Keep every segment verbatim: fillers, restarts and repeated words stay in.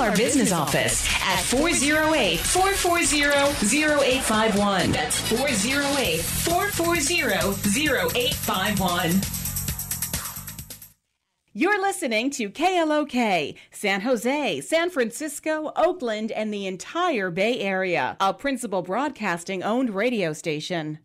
our business office at four oh eight, four four zero, zero eight five one. That's four oh eight, four four zero, zero eight five one. You're listening to K L O K, San Jose, San Francisco, Oakland, and the entire Bay Area, a Principal Broadcasting-owned radio station.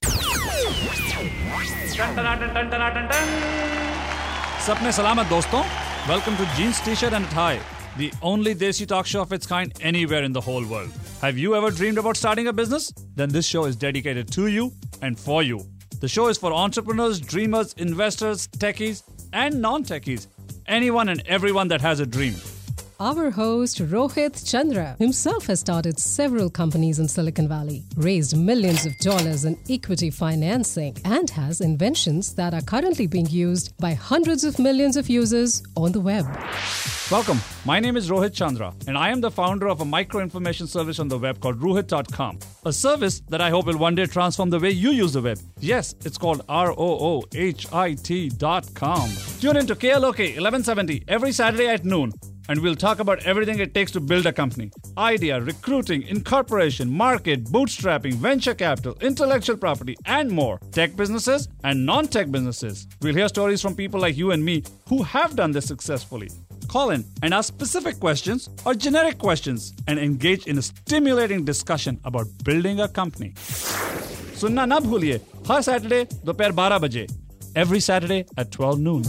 Sapne salamat doston. Welcome to Jeans, T-shirt and Tie, the only Desi talk show of its kind anywhere in the whole world. Have you ever dreamed about starting a business? Then this show is dedicated to you and for you. The show is for entrepreneurs, dreamers, investors, techies, and non-techies. Anyone and everyone that has a dream. Our host, Rohit Chandra, himself has started several companies in Silicon Valley, raised millions of dollars in equity financing, and has inventions that are currently being used by hundreds of millions of users on the web. Welcome. My name is Rohit Chandra, and I am the founder of a micro-information service on the web called Rohit dot com, a service that I hope will one day transform the way you use the web. Yes, it's called R O O H I T dot com. Tune in to K L O K eleven seventy every Saturday at noon, and we'll talk about everything it takes to build a company. Idea, recruiting, incorporation, market, bootstrapping, venture capital, intellectual property, and more. Tech businesses and non-tech businesses. We'll hear stories from people like you and me who have done this successfully. Call in and ask specific questions or generic questions and engage in a stimulating discussion about building a company. Sunna na bhuliye, har Saturday dophar twelve baje. Every Saturday at twelve noon.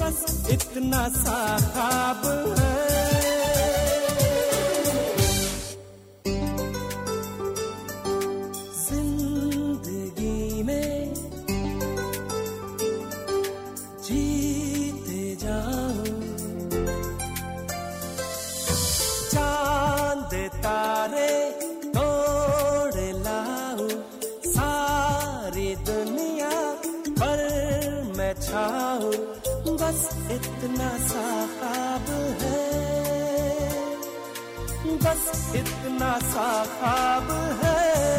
बस इतना सा ख्वाब है बस इतना सा ख्वाब है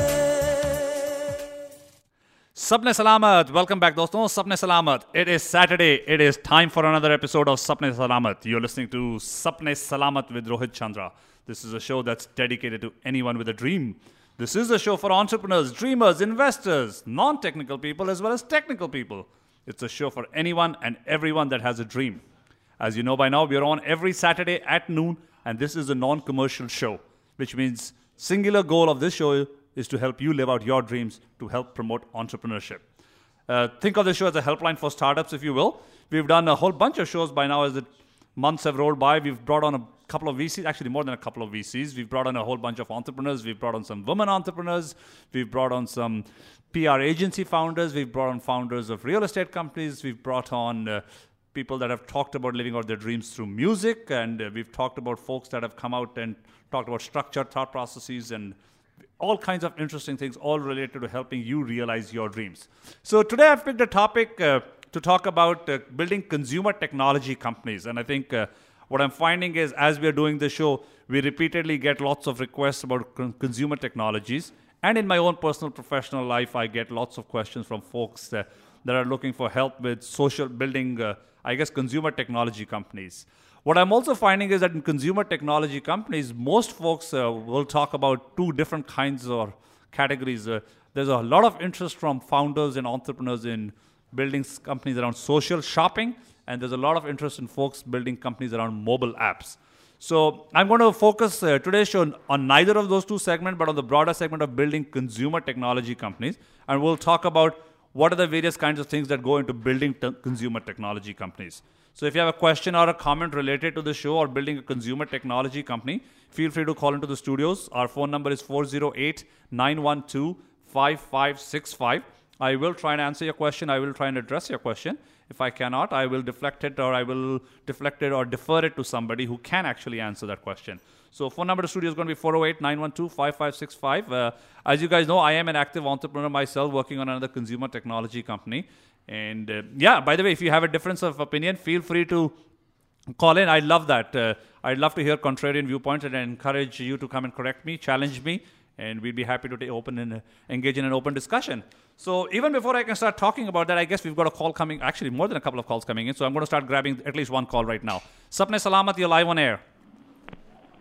Sapne Salamat. Welcome back, doston. Sapne Salamat. It is Saturday. It is time for another episode of Sapne Salamat. You're listening to Sapne Salamat with Rohit Chandra. This is a show that's dedicated to anyone with a dream. This is a show for entrepreneurs, dreamers, investors, non-technical people as well as technical people. It's a show for anyone and everyone that has a dream. As you know by now, we are on every Saturday at noon, and this is a non-commercial show, which means singular goal of this show is to help you live out your dreams, to help promote entrepreneurship. Uh, think of this show as a helpline for startups, if you will. We've done a whole bunch of shows by now as the months have rolled by. We've brought on a couple of V Cs, actually more than a couple of V Cs. We've brought on a whole bunch of entrepreneurs. We've brought on some women entrepreneurs. We've brought on some P R agency founders. We've brought on founders of real estate companies. We've brought on uh, people that have talked about living out their dreams through music. And uh, we've talked about folks that have come out and talked about structured thought processes and all kinds of interesting things, all related to helping you realize your dreams. So today I've picked a topic uh, to talk about uh, building consumer technology companies. And I think uh, what I'm finding is as we are doing the show, we repeatedly get lots of requests about con- consumer technologies. And in my own personal professional life, I get lots of questions from folks uh, that are looking for help with social building, uh, I guess, consumer technology companies. What I'm also finding is that in consumer technology companies, most folks uh, will talk about two different kinds of categories. Uh, there's a lot of interest from founders and entrepreneurs in building companies around social shopping, and there's a lot of interest in folks building companies around mobile apps. So I'm going to focus uh, today's show on, on neither of those two segments, but on the broader segment of building consumer technology companies. And we'll talk about what are the various kinds of things that go into building t- consumer technology companies. So if you have a question or a comment related to the show or building a consumer technology company, feel free to call into the studios. Our phone number is four oh eight, nine one two, five five six five. I will try and answer your question. I will try and address your question. If I cannot, I will deflect it or I will deflect it or defer it to somebody who can actually answer that question. So phone number to studio is going to be four oh eight, nine one two, five five six five. Uh, as you guys know, I am an active entrepreneur myself working on another consumer technology company. And uh, yeah, by the way, if you have a difference of opinion, feel free to call in. I love that. Uh, I'd love to hear contrarian viewpoints and I encourage you to come and correct me, challenge me, and we'd be happy to take open and uh, engage in an open discussion. So even before I can start talking about that, I guess we've got a call coming, actually more than a couple of calls coming in, so I'm going to start grabbing at least one call right now. Sapne Salamat, you're live on air.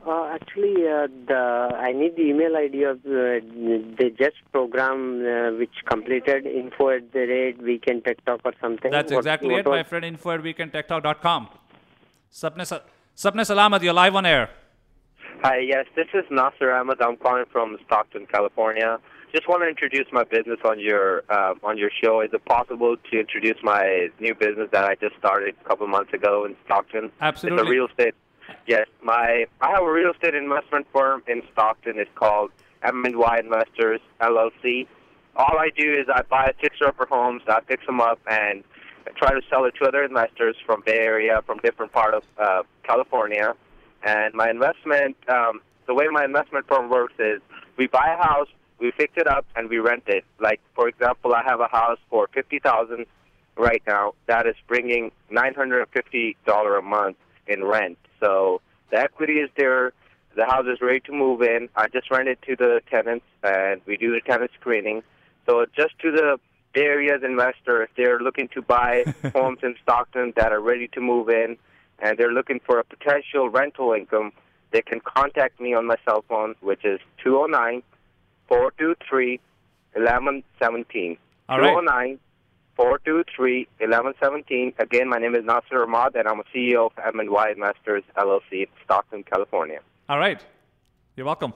Uh, actually, uh, the I need the email I D of uh, the just program uh, which completed info at the rate weekend tech talk or something. That's What- exactly what it, was- my friend. Info at weekend tech talk dot com. Sapne, Sa- Sapne Salamat, you're live on air. Hi, yes, this is Nasser Ahmed. I'm calling from Stockton, California. Just want to introduce my business on your uh, on your show. Is it possible to introduce my new business that I just started a couple months ago in Stockton? Absolutely. It's a real estate. Yes, my I have a real estate investment firm in Stockton. It's called M and Y Investors L L C. All I do is I buy fixer-upper homes, I fix them up, and I try to sell it to other investors from Bay Area, from different part of uh, California. And my investment, um, the way my investment firm works is we buy a house, we fix it up, and we rent it. Like, for example, I have a house for fifty thousand dollars right now that is bringing nine hundred fifty dollars a month in rent. So the equity is there. The house is ready to move in. I just rent it to the tenants, and we do the tenant screening. So just to the Bay Area's investor, if they're looking to buy homes in Stockton that are ready to move in, and they're looking for a potential rental income, they can contact me on my cell phone, which is two oh nine, four two three, one one one seven. All right. two oh nine, four two three, one one one seven. Again, my name is Nasser Ahmad, and I'm a C E O of M and Y Investors, L L C in Stockton, California. All right. You're welcome.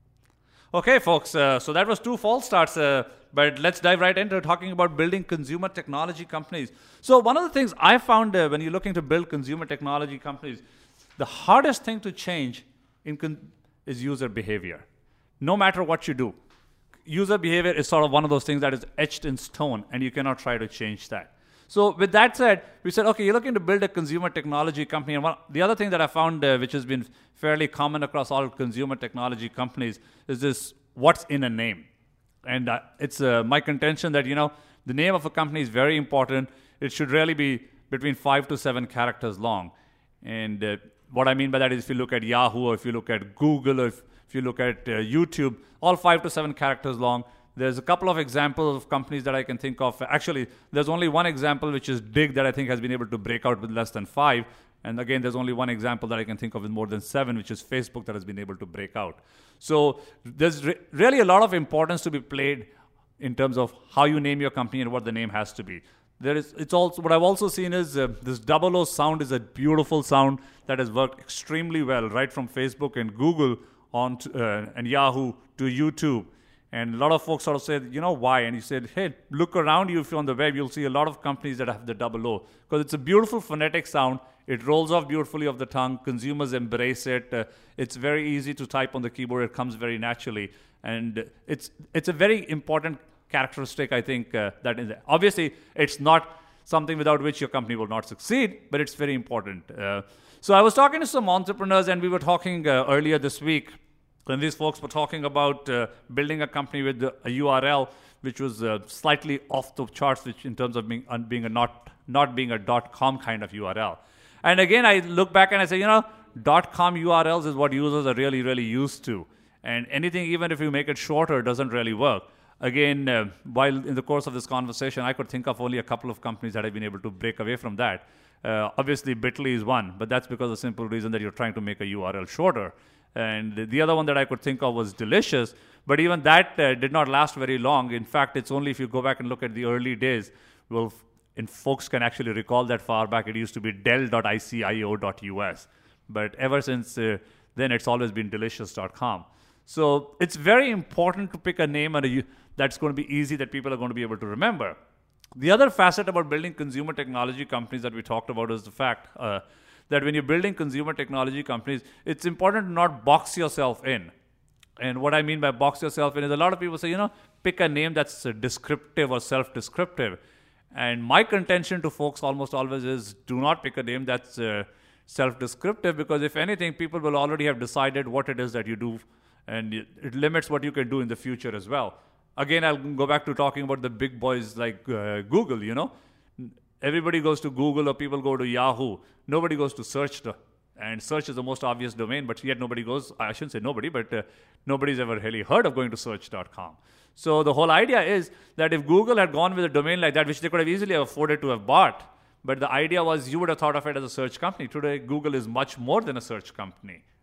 Okay, folks. Uh, so that was two false starts. Uh, but let's dive right into talking about building consumer technology companies. So one of the things I found uh, when you're looking to build consumer technology companies, the hardest thing to change in con- is user behavior. No matter what you do, user behavior is sort of one of those things that is etched in stone, and you cannot try to change that. So with that said, we said, okay, you're looking to build a consumer technology company. And one, the other thing that I found, uh, which has been fairly common across all consumer technology companies, is this what's in a name. And uh, it's uh, my contention that, you know, the name of a company is very important. It should really be between five to seven characters long. And uh, what I mean by that is if you look at Yahoo, or if you look at Google, or if, if you look at uh, YouTube, all five to seven characters long. There's a couple of examples of companies that I can think of. Actually, there's only one example, which is Dig, that I think has been able to break out with less than five. And again, there's only one example that I can think of with more than seven, which is Facebook, that has been able to break out. So there's re- really a lot of importance to be played in terms of how you name your company and what the name has to be. There is, it's also what I've also seen is uh, this double O sound is a beautiful sound that has worked extremely well, right from Facebook and Google on to, uh, and Yahoo to YouTube. And a lot of folks sort of said, you know, why? And you said, hey, look around you. If you're on the web, you'll see a lot of companies that have the double O. Because it's a beautiful phonetic sound. It rolls off beautifully off the tongue. Consumers embrace it. Uh, it's very easy to type on the keyboard. It comes very naturally. And it's it's a very important characteristic, I think, uh, that is there. Obviously, it's not something without which your company will not succeed, but it's very important. Uh, so I was talking to some entrepreneurs, and we were talking uh, earlier this week. And these folks were talking about uh, building a company with a U R L which was uh, slightly off the charts, which in terms of being, uh, being a not not being a .com kind of U R L. And again, I look back and I say, you know, .com U R Ls is what users are really, really used to. And anything, even if you make it shorter, doesn't really work. Again, uh, while in the course of this conversation, I could think of only a couple of companies that have been able to break away from that. Uh, obviously, Bitly is one, but that's because of the simple reason that you're trying to make a U R L shorter. And the other one that I could think of was Delicious, but even that uh, did not last very long. In fact, it's only if you go back and look at the early days, well, and folks can actually recall that far back, it used to be del dot I C I O dot U S. But ever since uh, then, it's always been delicious dot com. So it's very important to pick a name and a, that's going to be easy, that people are going to be able to remember. The other facet about building consumer technology companies that we talked about is the fact uh, that when you're building consumer technology companies, it's important to not box yourself in. And what I mean by box yourself in is a lot of people say, you know, pick a name that's uh, descriptive or self-descriptive. And my contention to folks almost always is do not pick a name that's uh, self-descriptive, because if anything, people will already have decided what it is that you do, and it, it limits what you can do in the future as well. Again, I'll go back to talking about the big boys like uh, Google, you know. Everybody goes to Google or people go to Yahoo. Nobody goes to search. To, and search is the most obvious domain, but yet nobody goes, I shouldn't say nobody, but uh, nobody's ever really heard of going to search dot com. So the whole idea is that if Google had gone with a domain like that, which they could have easily afforded to have bought, but the idea was you would have thought of it as a search company. Today, Google is much more than a search company.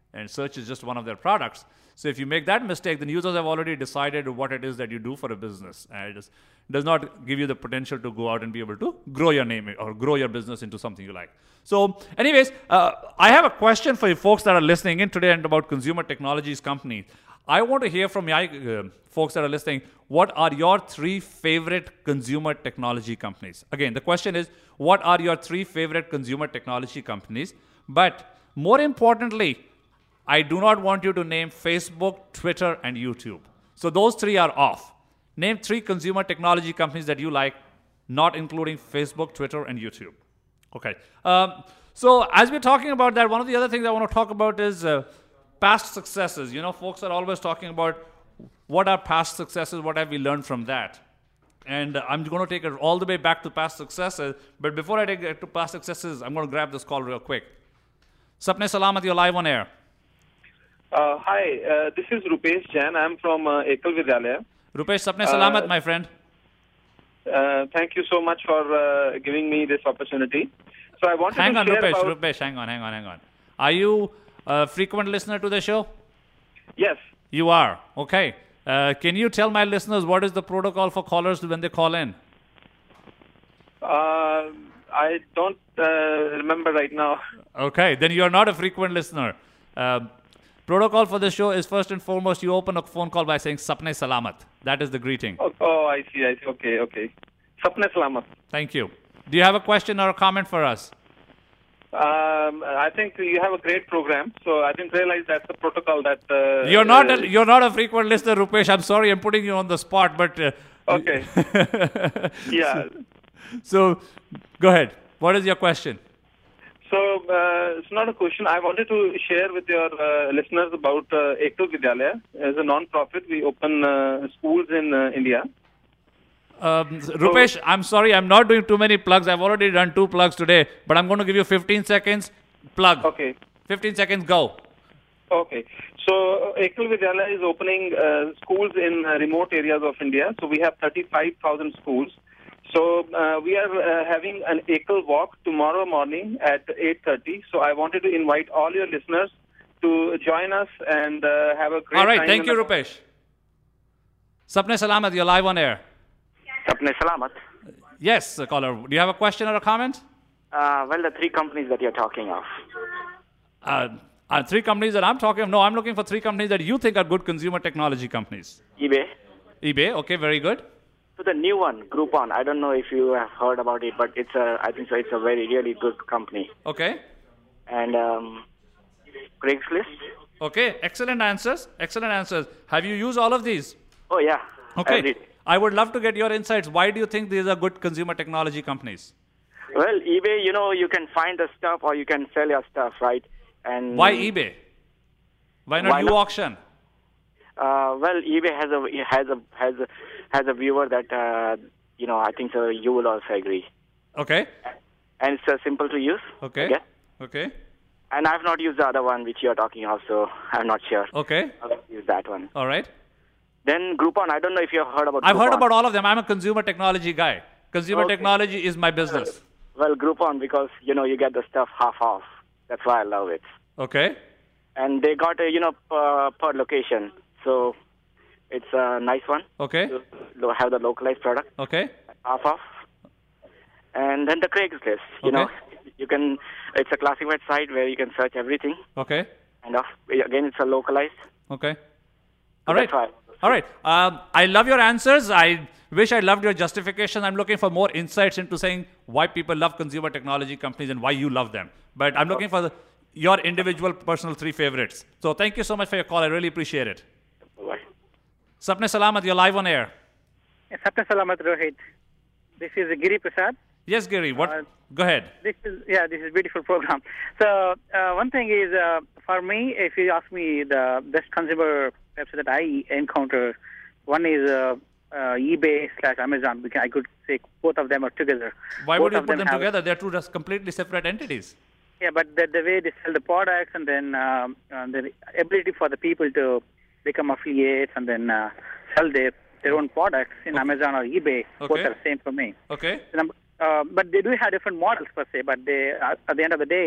and search is just one of their products. So if you make that mistake, then users have already decided what it is that you do for a business, and it is, does not give you the potential to go out and be able to grow your name or grow your business into something you like. So anyways, uh, I have a question for you folks that are listening in today and about consumer technologies companies. I want to hear from you uh, folks that are listening, what are your three favorite consumer technology companies? Again, the question is, what are your three favorite consumer technology companies? But more importantly, I do not want you to name Facebook, Twitter, and YouTube. So those three are off. Name three consumer technology companies that you like, not including Facebook, Twitter, and YouTube. Okay. Um, so as we're talking about that, one of the other things I want to talk about is uh, past successes. You know, folks are always talking about what are past successes, what have we learned from that. And uh, I'm going to take it all the way back to past successes. But before I take it to past successes, I'm going to grab this call real quick. Sapne Salamat, you're live on air. Uh, hi, uh, this is Rupesh Jain. I'm from uh, Ekal Vidyalaya. Rupesh, Sapne Salamat, uh, my friend. Uh, thank you so much for uh, giving me this opportunity. So I wanted hang to on, share Rupesh, about... Rupesh, hang on, hang on, hang on. Are you a frequent listener to the show? Yes. You are. Okay. Uh, can you tell my listeners what is the protocol for callers when they call in? Uh, I don't uh, remember right now. Okay, then you are not a frequent listener. Uh, protocol for the show is first and foremost, you open a phone call by saying Sapne Salamat. That is the greeting. Oh, oh, I see, I see. Okay, okay. Sapne Salamat. Thank you. Do you have a question or a comment for us? Um, I think you have a great program, so I didn't realize that's the protocol that... Uh, you're not uh, a, you're not a frequent listener, Rupesh. I'm sorry I'm putting you on the spot, but... Uh, okay. Yeah. So, go ahead. What is your question? So, uh, it's not a question. I wanted to share with your uh, listeners about uh, Ekal Vidyalaya. As a non-profit, we open uh, schools in uh, India. Um, Rupesh, so, I'm sorry, I'm not doing too many plugs. I've already done two plugs today, but I'm going to give you fifteen seconds. Plug. Okay. fifteen seconds, go. Okay. So, Ekal Vidyalaya is opening uh, schools in uh, remote areas of India. So, we have thirty-five thousand schools. So, uh, we are uh, having an Ekal walk tomorrow morning at eight thirty. So, I wanted to invite all your listeners to join us and uh, have a great All right, time. thank you, Rupesh. Sapne Salamat, you're live on air. Sapne Salamat. Yes, caller. Do you have a question or a comment? Uh, well, the three companies that you're talking of. Uh, uh, three companies that I'm talking of? No, I'm looking for three companies that you think are good consumer technology companies. eBay. eBay, okay, very good. So the new one, Groupon. I don't know if you have heard about it, but it's a, I think so. It's a very, really good company. Okay. And um, Craigslist. Okay, excellent answers. Excellent answers. Have you used all of these? Oh, yeah. Okay. I would love to get your insights. Why do you think these are good consumer technology companies? Well, eBay, you know, you can find the stuff or you can sell your stuff, right? And why eBay? Why not why you not? auction? Uh, well, eBay has a has a has a has a viewer that uh, you know. I think so. You will also agree. Okay. And it's uh, simple to use. Okay. Yeah. Okay. And I've not used the other one which you're talking of, so I'm not sure. Okay. I'll use that one. All right. Then Groupon, I don't know if you've heard about I've Groupon. heard about all of them. I'm a consumer technology guy. Consumer okay. technology is my business. Well, Groupon, because, you know, you get the stuff half off. That's why I love it. Okay. And they got a, you know, per, per location. So it's a nice one. Okay. To have the localized product. Okay. Half off. And then the Craigslist. You okay. know, you can, it's a classified site where you can search everything. Okay. And of, again, it's a localized. Okay. So all right. All right. Um, I love your answers. I wish I loved your justification. I'm looking for more insights into saying why people love consumer technology companies and why you love them. But I'm looking for the, your individual personal three favorites. So thank you so much for your call. I really appreciate it. Bye. Sapne Salamat, you're live on air. Sapne Salamat, Rohit. This is Giri Prasad. Yes, Giri. What? Uh, Go ahead. This is yeah. This is a beautiful program. So uh, one thing is uh, for me, if you ask me the best consumer website that I encounter, one is uh, uh, eBay slash Amazon. Because I could say both of them are together. Why both would you put them, them have, together? They're two completely separate entities. Yeah, but the, the way they sell the products and then um, uh, the ability for the people to become affiliates and then uh, sell their, their own products in okay. Amazon or eBay, okay. both are the same for me. Okay. Uh, but they do have different models per se, but they, uh, at the end of the day,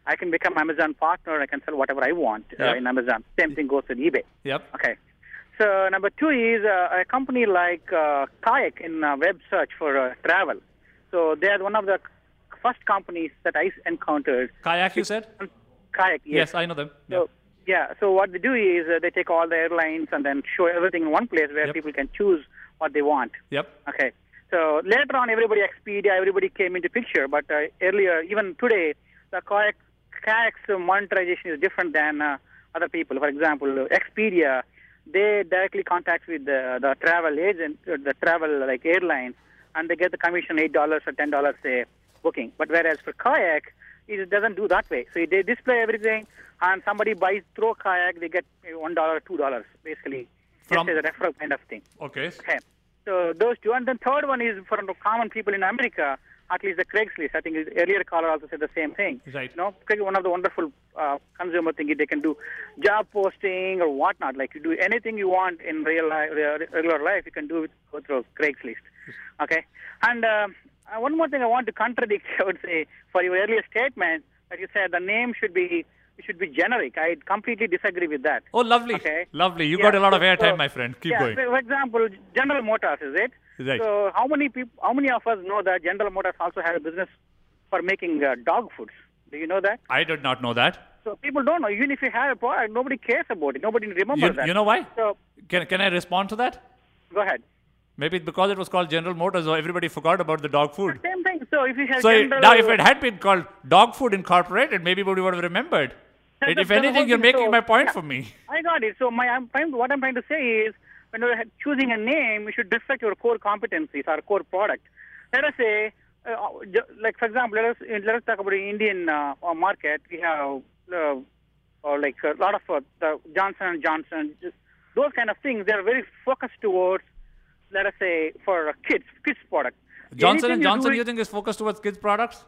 I can become Amazon partner. I can sell whatever I want uh, Yep. in Amazon. Same thing goes with eBay. Yep. Okay. So number two is uh, a company like uh, Kayak in uh, web search for uh, travel. So they are one of the first companies that I encountered. Kayak, you said? Kayak, yes. Yes, I know them. Yeah. So, yeah, so what they do is uh, they take all the airlines and then show everything in one place where Yep. people can choose what they want. Yep. Okay. So later on, everybody, Expedia, everybody came into picture. But uh, earlier, even today, the kayak, kayak's monetization is different than uh, other people. For example, Expedia, they directly contact with the, the travel agent, uh, the travel like airline, and they get the commission eight dollars or ten dollars a booking. But whereas for Kayak, it doesn't do that way. So they display everything, and somebody buys through Kayak, they get one dollar, two dollars, basically. From- Just as a referral kind of thing. Okay. Okay. So those two. And then third one is for the common people in America, at least the Craigslist. I think the earlier caller also said the same thing. Right. You know, Craig, one of the wonderful uh, consumer thing is they can do job posting or whatnot. Like you do anything you want in real life, regular life, you can do it go through Craigslist. Okay. And uh, one more thing I want to contradict, I would say, for your earlier statement that you said the name should be it should be generic. I completely disagree with that. Oh, lovely. Okay. Lovely. You Yeah, got a lot of so- airtime, so- my friend. Keep yeah, going. so for example, General Motors, is it? Right. So how many people, how many of us know that General Motors also has a business for making uh, dog foods? Do you know that? I did not know that. So people don't know. Even if you have a product, nobody cares about it. Nobody remembers You, that. you know why? So Can, can I respond to that? go ahead. Maybe it's because it was called General Motors, so everybody forgot about the dog food. Same thing. So if you have So it- General, now, if it had been called Dog Food Incorporated, maybe we would have remembered. That's It- the- if that's the anything, whole you're thing. making So, my point yeah. for me. I got it. So my I'm trying, what I'm trying to say is, when you're choosing a name, you should reflect your core competencies or core product. Let us say, uh, ju- like for example, let us let us talk about the Indian uh, uh, market. We have uh, or like a lot of uh, the Johnson and Johnson, just those kind of things. They are very focused towards, let us say, for uh, kids, kids product. Johnson Anything and you Johnson, do you it- think is focused towards kids' products?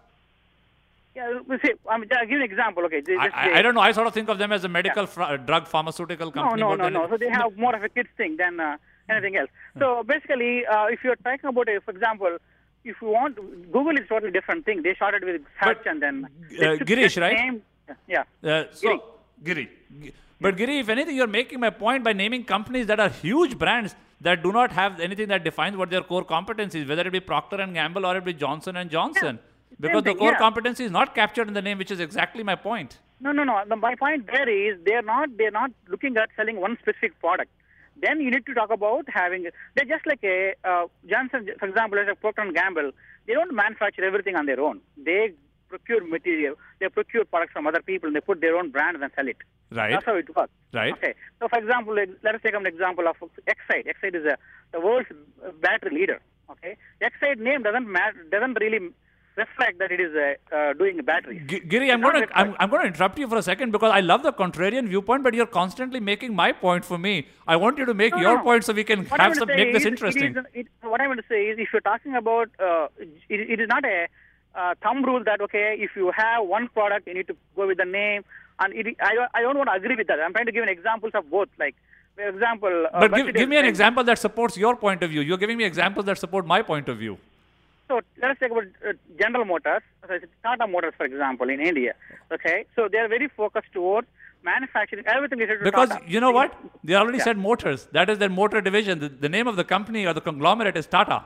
Yeah, we say, I mean, I'll give you an example. Okay, just I, say- I, I don't know. I sort of think of them as a medical fr- uh, drug pharmaceutical No, company. no, more no, than no. it- So they have more of a kids thing than uh, anything else. So basically, uh, if you're talking about, a, for example, if you want, Google is totally different thing. They started with search and then they uh, took Girish, that right? name- Yeah. Uh, so, Giri. Gi- But Giri, if anything, you're making my point by naming companies that are huge brands that do not have anything that defines what their core competencies, whether it be Procter and Gamble or it be Johnson and Johnson. Because the thing, core yeah. competency is not captured in the name, which is exactly my point. No, no, no. The, my point there is they're not they're not looking at selling one specific product. Then you need to talk about having. They're just like a uh, Johnson, for example, like Procter and Gamble. They don't manufacture everything on their own. They procure material. They procure products from other people and they put their own brand and sell it. Right. That's how it works. Right. Okay. So, for example, like, let us take an example of Exide. Exide is a, the world's battery leader. Okay. Exide name doesn't matter, doesn't really reflect that it is uh, uh, doing batteries. G- Giri, I'm It's not going to I'm, reflect. I'm going to interrupt you for a second because I love the contrarian viewpoint, but you're constantly making my point for me. I want you to make No, your no. point so we can What I'm have going some to say make this is, interesting. It is, it, what I'm going to say is, if you're talking about, uh, it, it is not a uh, thumb rule that okay, if you have one product, you need to go with the name. And it, I, don't- I don't want to agree with that. I'm trying to give an examples of both. Like, for example, uh, But give, Mercedes give me an Benz. example that supports your point of view. You're giving me examples that support my point of view. So let us take about uh, General Motors, so it's Tata Motors, for example, in India. Okay, so they are very focused towards manufacturing everything related to Because Tata. you know what? They already Yeah. said motors. That is their motor division. The, the name of the company or the conglomerate is Tata.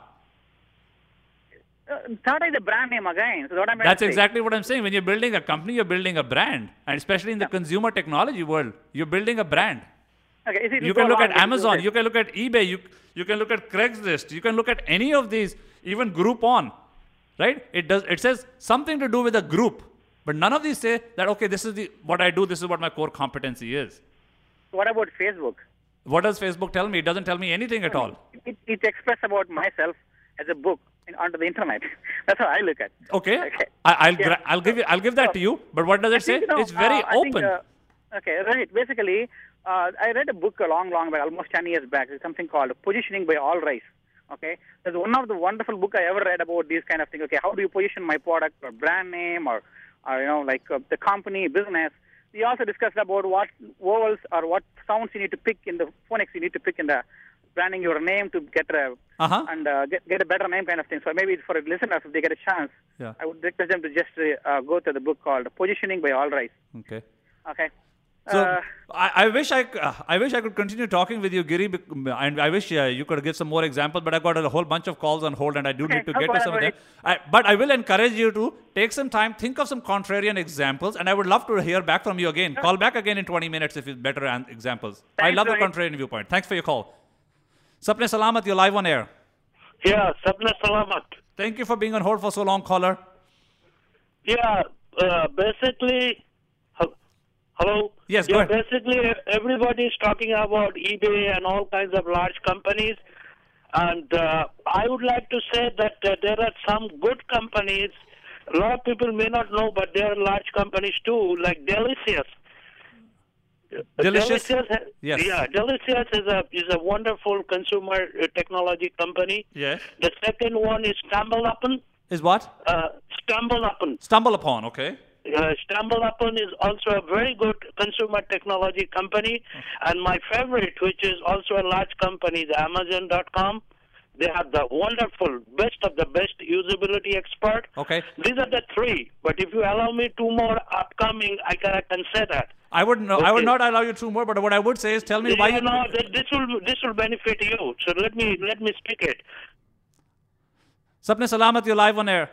Uh, Tata is a brand name again. So what I'm trying That's to say- exactly what I'm saying. When you're building a company, you're building a brand. And especially in the consumer technology world, you're building a brand. Okay, is it- You go can look along at with Amazon, it. you can look at eBay, you, you can look at Craigslist, you can look at any of these, even Groupon, right? It does. It says something to do with a group. But none of these say that, okay, this is the what I do, this is what my core competency is. What about Facebook? What does Facebook tell me? It doesn't tell me anything at all. It, it expresses about myself as a book in, onto the internet. That's how I look at it. Okay, Okay. I, I'll Yeah. gra- I'll give you I'll give that to you. But what does I it say? think, you know, It's very uh, I think, open. uh, okay, right. Basically, uh, I read a book a long, long back, almost ten years back. It's something called Positioning by All Rice. Okay, there's one of the wonderful book I ever read about these kind of things. Okay, how do you position my product or brand name or, or you know, like uh, the company, business. We also discussed about what vowels or what sounds you need to pick in the phonics you need to pick in the branding your name to get a uh-huh. and uh, get get a better name kind of thing. So maybe for listeners, if they get a chance, yeah. I would request them to just uh, go to the book called Positioning by All Rise. Okay. Okay. So uh, I, I wish I uh, I wish I could continue talking with you, Giri, and I wish uh, you could give some more examples. But I got a whole bunch of calls on hold, and I do okay, need to no get to some of them. I, but I will encourage you to take some time, think of some contrarian examples, and I would love to hear back from you again. Call back again in twenty minutes if it's better an- examples. Thanks, I love Rohit. the contrarian viewpoint. Thanks for your call. Sapne Salamat, you're live on air. Yeah, Sapne Salamat. Thank you for being on hold for so long, caller. Yeah, uh, basically. Hello? Yes, yeah, go ahead. Basically, everybody is talking about eBay and all kinds of large companies. And uh, I would like to say that uh, there are some good companies. A lot of people may not know, but there are large companies too, like Delicious. Delicious? Delicious ha- Yes. Yeah, Delicious is a is a wonderful consumer uh, technology company. Yes. The second one is StumbleUpon. Is what? Uh, StumbleUpon. Stumble upon, okay. Uh, StumbleUpon is also a very good consumer technology company. And my favorite, which is also a large company, is Amazon dot com. They have the wonderful, best of the best usability expert. Okay. These are the three. But if you allow me two more upcoming, I can, I can say that. I would no, Okay. I would not allow you two more, but what I would say is tell me you why you... know, th- this will this will benefit you. So let me let me speak it. Sapne Salamat, you're live on air.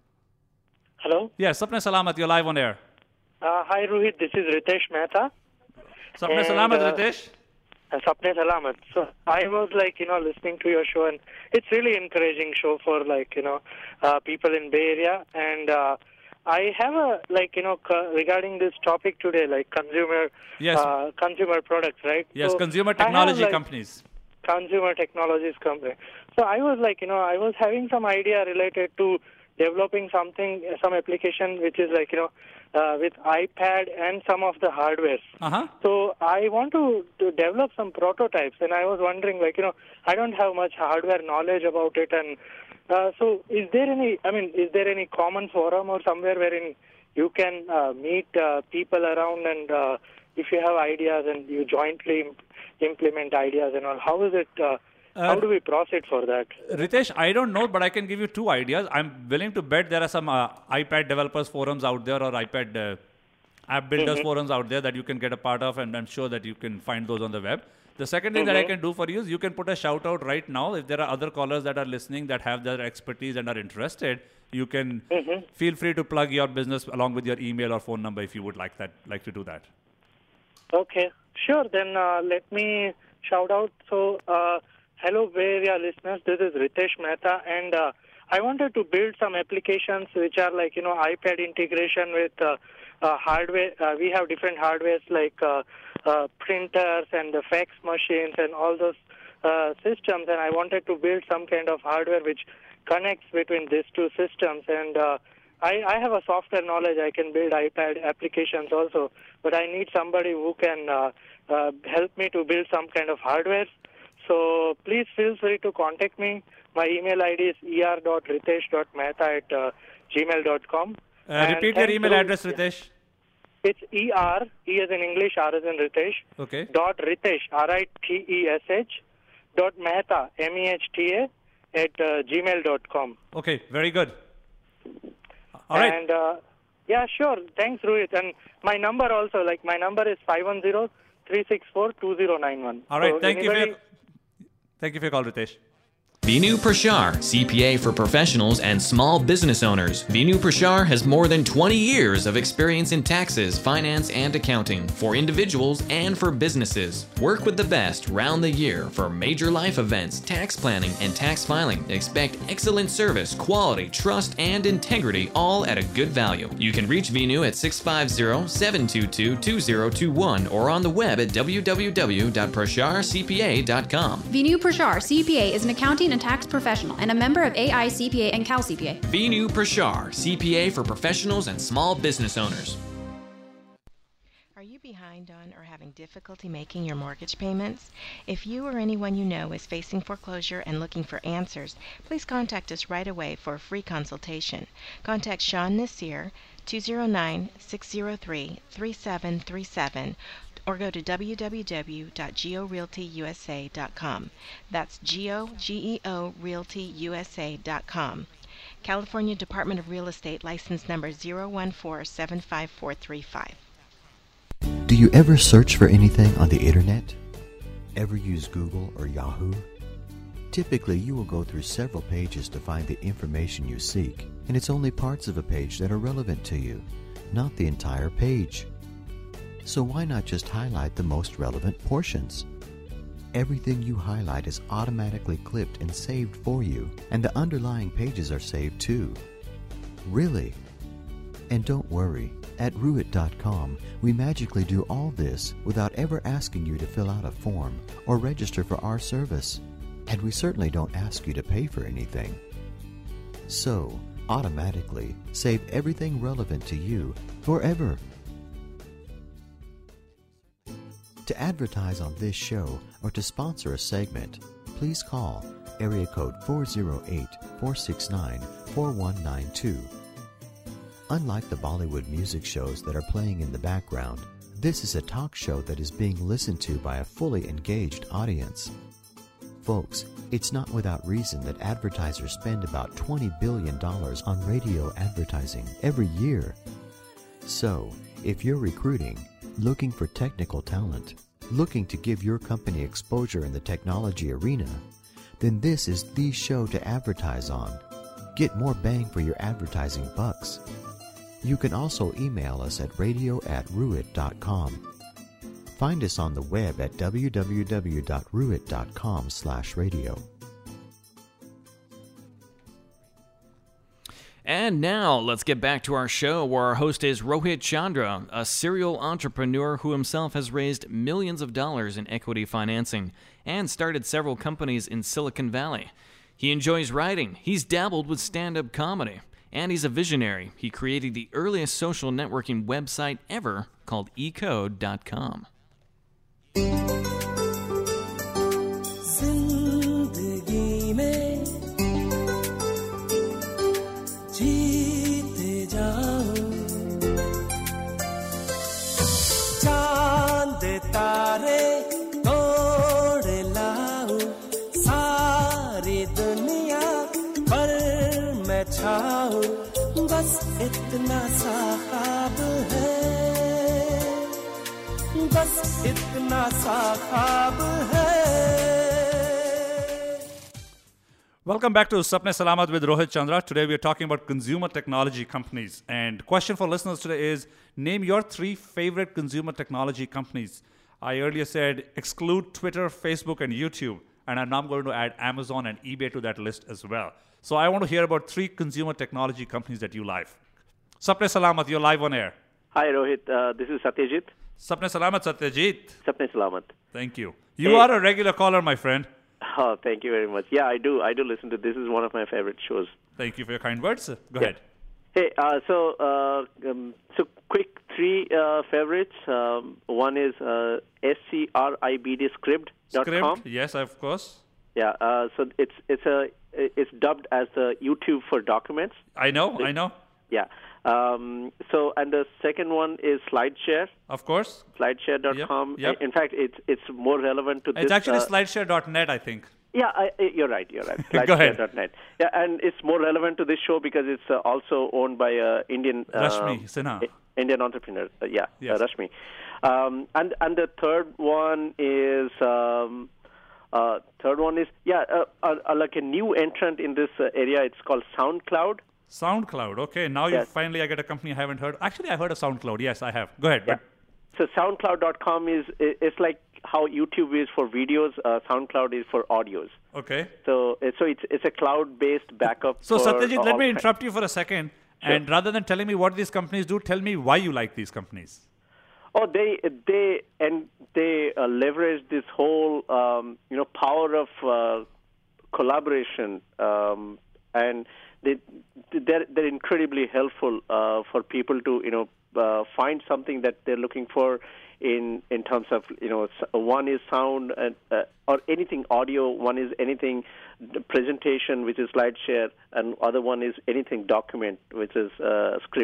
Hello? Yes, Sapne Salamat, you're live on air. Uh, hi, Rohit. This is Ritesh Mehta. Sapne And, Salamat, uh, Ritesh. Uh, Sapne Salamat. So I was like, you know, listening to your show, and it's really encouraging show for like, you know, uh, people in Bay Area. And uh, I have a like, you know, c- regarding this topic today, like consumer, Yes. uh, consumer products, right? Yes, So consumer I have, technology like, companies. Consumer technologies company. So I was like, you know, I was having some idea related to developing something, some application which is like, you know, uh, with iPad and some of the hardware. Uh-huh. So I want to, to develop some prototypes, and I was wondering, like, you know, I don't have much hardware knowledge about it, and uh, so is there any, I mean, is there any common forum or somewhere wherein you can uh, meet uh, people around, and uh, if you have ideas and you jointly imp- implement ideas and all, how is it, uh, how do we proceed for that? Ritesh, I don't know, but I can give you two ideas. I'm willing to bet there are some uh, iPad developers forums out there or iPad uh, app builders Mhm. forums out there that you can get a part of, and I'm sure that you can find those on the web. The second thing that I Mhm. can do for you is you can put a shout out right now. If there are other callers that are listening that have their expertise and are interested, you can Mhm. feel free to plug your business along with your email or phone number if you would like that, like to do that. Okay, sure. Then uh, let me shout out. So, uh, hello, Bay Area listeners. This is Ritesh Mehta, and uh, I wanted to build some applications which are like, you know, iPad integration with uh, uh, hardware. Uh, we have different hardwares like uh, uh, printers and the fax machines and all those uh, systems, and I wanted to build some kind of hardware which connects between these two systems. And uh, I, I have a software knowledge. I can build iPad applications also, but I need somebody who can uh, uh, help me to build some kind of hardware. So please feel free to contact me. My email I D is e r dot ritesh dot mehta at uh, gmail dot com. Uh, repeat your email address, Ritesh. It's E R, E as in English, R as in Ritesh, Okay. dot Ritesh, R I T E S H, dot Mehta, M E H T A, at uh, gmail dot com. Okay, very good. All right. And uh, yeah, sure. Thanks, Rohit. And my number also, like my number is five one zero, three six four, two zero nine one. All right, So thank you for anybody- your, thank you for your call, Ritesh. Vinu Prashar, C P A for professionals and small business owners. Vinu Prashar has more than twenty years of experience in taxes, finance, and accounting for individuals and for businesses. Work with the best round the year for major life events, tax planning, and tax filing. Expect excellent service, quality, trust, and integrity, all at a good value. You can reach Vinu at six five zero, seven two two, two zero two one or on the web at w w w dot prashar c p a dot com. Vinu Prashar, C P A, is an accounting and tax professional and a member of A I C P A and Cal C P A. Vinu Prashar, C P A for professionals and small business owners. Are you behind on or having difficulty making your mortgage payments? If you or anyone you know is facing foreclosure and looking for answers, please contact us right away for a free consultation. Contact Sean Nasir, two zero nine, six zero three, three seven three seven, or go to w w w dot geo realty u s a dot com. That's Geo, G E O, realty u s a dot com. California Department of Real Estate, license number zero one four seven five four three five. Do you ever search for anything on the internet? Ever use Google or Yahoo? Typically, you will go through several pages to find the information you seek, and it's only parts of a page that are relevant to you, not the entire page. So why not just highlight the most relevant portions? Everything you highlight is automatically clipped and saved for you, and the underlying pages are saved too. Really? And don't worry, at Ruit dot com, we magically do all this without ever asking you to fill out a form or register for our service. And we certainly don't ask you to pay for anything. So, automatically, save everything relevant to you forever. To advertise on this show or to sponsor a segment, please call area code four oh eight, four six nine, four one nine two. Unlike the Bollywood music shows that are playing in the background, this is a talk show that is being listened to by a fully engaged audience. Folks, it's not without reason that advertisers spend about twenty billion dollars on radio advertising every year. So, if you're recruiting, looking for technical talent, looking to give your company exposure in the technology arena, then this is the show to advertise on. Get more bang for your advertising bucks. You can also email us at radio at ruit dot com. Find us on the web at w w w dot ruit dot com slash radio. And now, let's get back to our show where our host is Rohit Chandra, a serial entrepreneur who himself has raised millions of dollars in equity financing and started several companies in Silicon Valley. He enjoys writing, he's dabbled with stand-up comedy, and he's a visionary. He created the earliest social networking website ever called e code dot com. जिंदगी में जीते जाओ, चांद तारे तोड़ लाओ, सारी दुनिया पर मैं छाओ, बस इतना सा ख्वाब है, बस इतना सा ख्वाब है. Welcome back to Sapne Salamat with Rohit Chandra. Today we are talking about consumer technology companies. And question for listeners today is, name your three favorite consumer technology companies. I earlier said exclude Twitter, Facebook, and YouTube. And I'm now going to add Amazon and eBay to that list as well. So I want to hear about three consumer technology companies that you like. Sapne Salamat, you're live on air. Hi, Rohit. Uh, this is Satyajit. Sapne Salamat, Satyajit. Sapne Salamat. Thank you. You hey. are a regular caller, my friend. Oh, thank you very much. Yeah, I do. I do listen to this. Is one of my favorite shows. Thank you for your kind words. Go yeah. ahead. Hey, uh, so uh, um, so quick three uh, favorites. Um, one is uh, scribd script dot com. Script, yes, of course. Yeah. Uh, so it's it's a it's dubbed as the YouTube for documents. I know. So, I know. Yeah. Um, so, and the second one is SlideShare. Of course. SlideShare dot com. Yep, yep. In fact, it's it's more relevant to it's this. It's actually uh, slideshare dot net, I think. Yeah, I, you're right. You're right. Go ahead. SlideShare dot net. Yeah, and it's more relevant to this show because it's uh, also owned by uh, Indian uh, Rashmi Sinha. Indian entrepreneur. Uh, yeah, yes. uh, Rashmi. Um, and and the third one is. Um, uh, third one is yeah, uh, uh, uh, like a new entrant in this uh, area. It's called SoundCloud. SoundCloud. Okay, now yes. you finally I get a company I haven't heard. Actually, I heard of SoundCloud. Yes, I have. Go ahead. Yeah. But so SoundCloud dot com is it's like how YouTube is for videos. Uh, SoundCloud is for audios. Okay. So so it's it's a cloud-based backup. So for Satyajit, let me kinds. interrupt you for a second. Sure. And rather than telling me what these companies do, tell me why you like these companies. Oh, they they and they uh, leverage this whole um, you know power of uh, collaboration, um, and they they're, they're incredibly helpful uh, for people to you know uh, find something that they're looking for in in terms of you know one is sound and, uh, or anything audio, one is anything presentation which is SlideShare, and other one is anything document which is uh, script.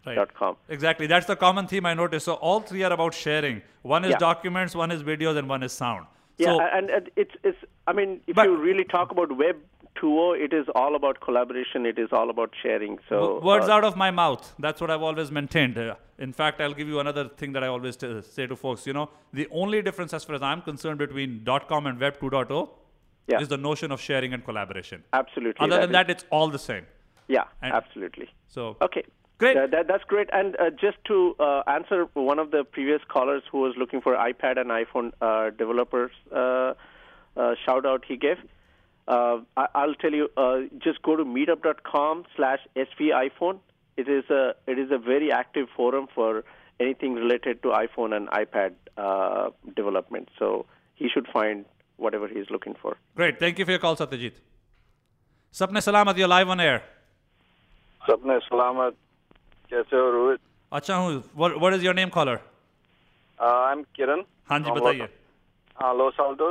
dot com. Exactly. That's the common theme I noticed. So all three are about sharing. One is Yeah. documents, one is videos, and one is sound. Yeah, So, and, and it's it's. I mean, if you really talk about Web two point oh, it is all about collaboration. It is all about sharing. So w- words uh, out of my mouth. That's what I've always maintained. Uh, in fact, I'll give you another thing that I always t- say to folks. You know, the only difference as far as I'm concerned between .com and Web two point oh Yeah. is the notion of sharing and collaboration. Absolutely. Other that than is- that, it's all the same. Yeah, And- absolutely. So okay, great. That, that, that's great. And uh, just to uh, answer one of the previous callers who was looking for iPad and iPhone uh, developers uh, uh, shout out he gave. Uh, I, I'll tell you. Uh, just go to meetup dot com slash S V iPhone. It is a it is a very active forum for anything related to iPhone and iPad uh, development. So he should find whatever he's looking for. Great. Thank you for your call, Satyajit. Sapne Salamat, you're live on air. Sapne Salamat. Kaise ho, Rohit? Acha hu. What, what is your name, caller? Uh, I'm Kiran. हाँ जी from बताइए. Uh, Los Altos.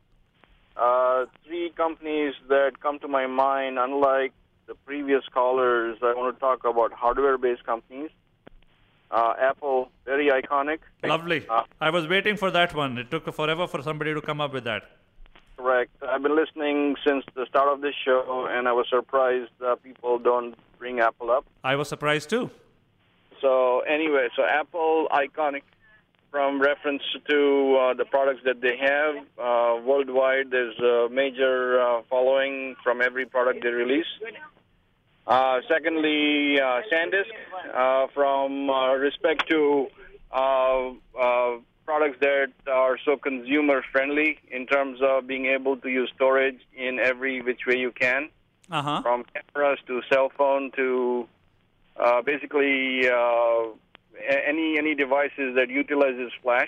Uh, three companies that come to my mind, unlike the previous callers, I want to talk about hardware-based companies. Uh, Apple, very iconic. Lovely. Uh, I was waiting for that one. It took forever for somebody to come up with that. correct. I've been listening since the start of this show, and I was surprised that people don't bring Apple up. I was surprised too. So anyway, so Apple, iconic from reference to uh, the products that they have. Uh, worldwide, there's a major uh, following from every product they release. Uh, secondly, uh, SanDisk, uh, from uh, respect to uh, uh, products that are so consumer-friendly in terms of being able to use storage in every which way you can, Uh-huh. from cameras to cell phone to uh, basically uh, a- any any devices that utilizes flash.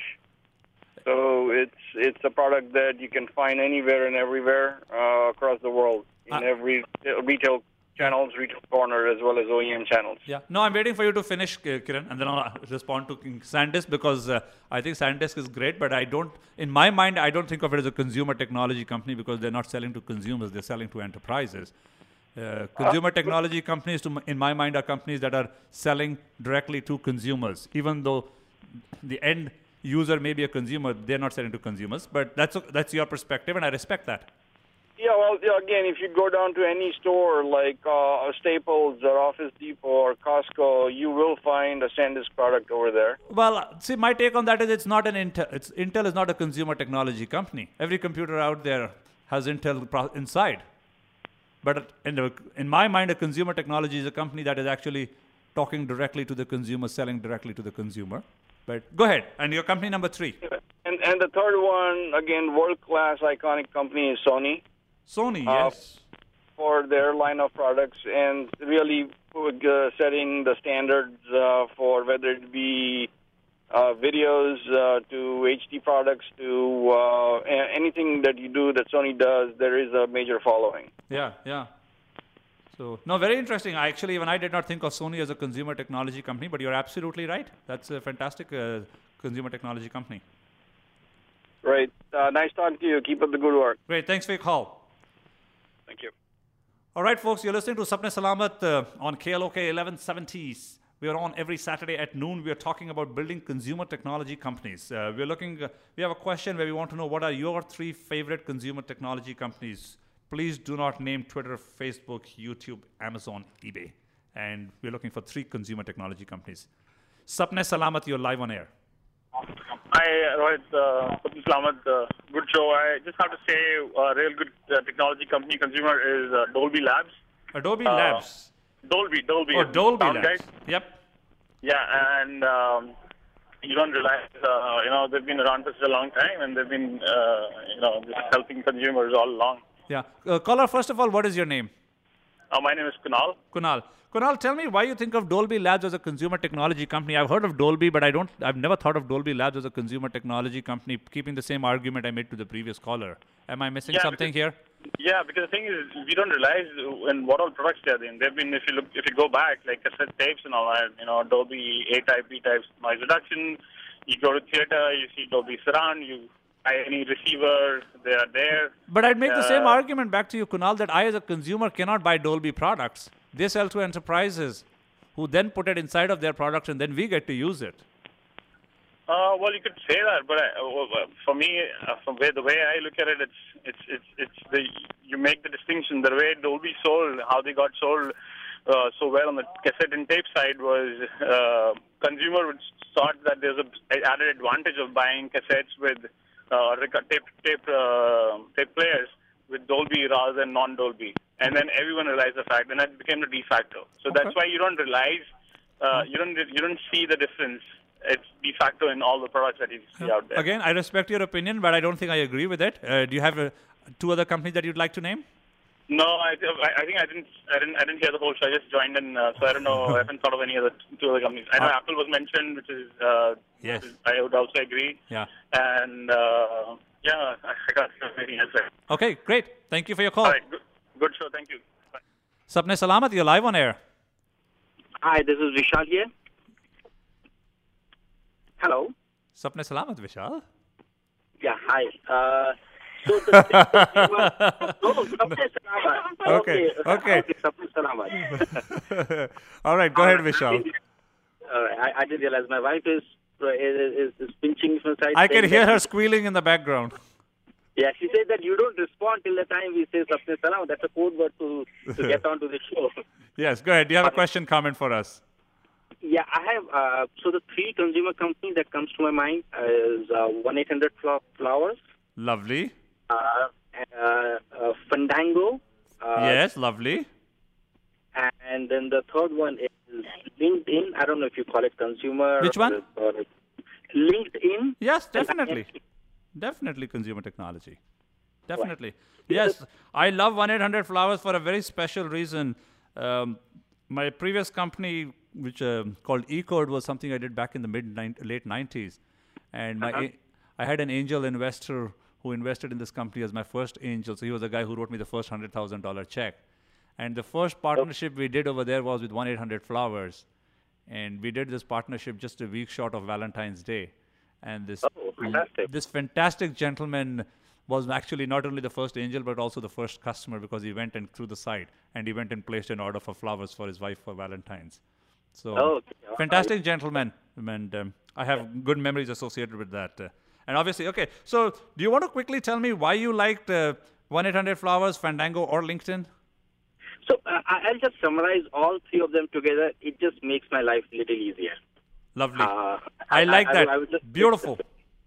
So it's it's a product that you can find anywhere and everywhere uh, across the world in Uh, every retail channels, retail corner, as well as O E M channels. Yeah. No, I'm waiting for you to finish, K- Kiran, and then I'll respond to King SanDisk because uh, I think SanDisk is great, but I don't, in my mind, I don't think of it as a consumer technology company because they're not selling to consumers, they're selling to enterprises. Uh, consumer technology companies, to, m- in my mind, are companies that are selling directly to consumers, even though the end user may be a consumer, they're not selling to consumers. But that's that's your perspective, and I respect that. Yeah, well, yeah, again, if you go down to any store like uh, Staples or Office Depot or Costco, you will find a SanDisk product over there. Well, uh, see, my take on that is it's not an Intel. It's, Intel is not a consumer technology company. Every computer out there has Intel pro- inside. But in, the, in my mind, a consumer technology is a company that is actually talking directly to the consumer, selling directly to the consumer. But go ahead. And your company number three. And and the third one, again, world-class iconic company is Sony. Sony, Uh, yes. For their line of products and really uh, setting the standards uh, for whether it be uh, videos uh, to H D products to uh, a- anything that you do that Sony does, there is a major following. Yeah, yeah. So, no, very interesting. I actually, even I did not think of Sony as a consumer technology company, but you're absolutely right. That's a fantastic uh, consumer technology company. Right. Uh, nice talking to you. Keep up the good work. Great. Thanks for your call. Thank you. All right, folks, you're listening to Sapne Salamat uh, on K L O K eleven seventies. We are on every Saturday at noon. We are talking about building consumer technology companies. Uh, we're looking, uh, we have a question where we want to know what are your three favorite consumer technology companies. Please do not name Twitter, Facebook, YouTube, Amazon, eBay. And we're looking for three consumer technology companies. Sapne Salamat, you're live on air. Hi, Rohit. Uh, Sapne Salamat. Uh, good show. I just have to say, a real good uh, technology company consumer is uh, Dolby Labs. Adobe Uh, Labs. Dolby, Dolby. Oh, Dolby Sound Labs. guys. Yep. Yeah, and um, you don't realize, uh, you know, they've been around for such a long time, and they've been, uh, you know, just helping consumers all along. Yeah. Uh, caller, first of all, what is your name? Uh, my name is Kunal. Kunal. Kunal, tell me why you think of Dolby Labs as a consumer technology company. I've heard of Dolby, but I don't. I've never thought of Dolby Labs as a consumer technology company. Keeping the same argument I made to the previous caller. Am I missing Yeah, something here? Yeah, because the thing is, we don't realize in what all products they're in. They've been, if you look, if you go back, like cassette tapes and all that, you know, Dolby A-type, B-type noise reduction. You go to theater, you see Dolby Surround. You buy any receiver, they are there. But I'd make the Uh, same argument back to you, Kunal, that I as a consumer cannot buy Dolby products. They sell to enterprises who then put it inside of their products, and then we get to use it. Uh, well, you could say that, but I, uh, for me, uh, from where, the way I look at it, it's it's it's it's the you make the distinction. The way Dolby sold, how they got sold uh, so well on the cassette and tape side was uh, consumer would thought that there's a added advantage of buying cassettes with uh, tape tape uh, tape players with Dolby rather than non-Dolby, and then everyone realized the fact, and that became the de facto. So Okay. that's why you don't realize, uh, you don't you don't see the difference. It's de facto in all the products that you see out there. Again, I respect your opinion, but I don't think I agree with it. Uh, do you have uh, two other companies that you'd like to name? No, I, I, I think I didn't, I didn't, I didn't hear the whole show. I just joined in, uh, so I don't know. I haven't thought of any other two other companies. I know Uh, Apple was mentioned, which is, uh, Yes. which is- I would also agree. Yeah. And uh, yeah, I I can't think of anything else. Okay, great. Thank you for your call. All right, good, good show. Thank you. Bye. Sapne Salamat, you're live on air. Hi, this is Vishal here. Hello. Sapne Salamat, Vishal. Yeah, hi. Uh, so the no, Sapne Salamat. Okay, okay. okay Sapne Salamat. All right, go ahead, Vishal. Uh, I, I didn't realize my wife is is, is, is pinching from side. I can saying hear that- her squealing in the background. Yeah, she said that you don't respond till the time we say Sapne Salamat. That's a code word to, to get onto the show. Yes, go ahead. Do you have a question, comment for us? Yeah, I have. Uh, so the three consumer companies that comes to my mind is uh, one eight hundred Flowers, Lovely. uh, uh, uh, Fandango. Uh, Yes, lovely. And then the third one is LinkedIn. I don't know if you call it consumer. Which one? Or, or LinkedIn. Yes, definitely. Definitely consumer technology. Definitely. Yes, I love one eight hundred Flowers for a very special reason. Um, my previous company, which uh, called eCode, was something I did back in the mid late nineties. And my Uh-huh. a- I had an angel investor who invested in this company as my first angel. So he was the guy who wrote me the first one hundred thousand dollars check. And the first partnership we did over there was with one eight hundred Flowers. And we did this partnership just a week short of Valentine's Day. And this, Oh, fantastic. this fantastic gentleman was actually not only the first angel, but also the first customer, because he went and through the site and he went and placed an order for flowers for his wife for Valentine's. So, Oh, okay. All fantastic gentleman. And um, I have good memories associated with that. Uh, and obviously, okay, so do you want to quickly tell me why you liked uh, one eight hundred Flowers, Fandango, or LinkedIn? So uh, I- I'll just summarize all three of them together. It just makes my life a little easier. Lovely. Uh, I like I, that. I would just, Beautiful.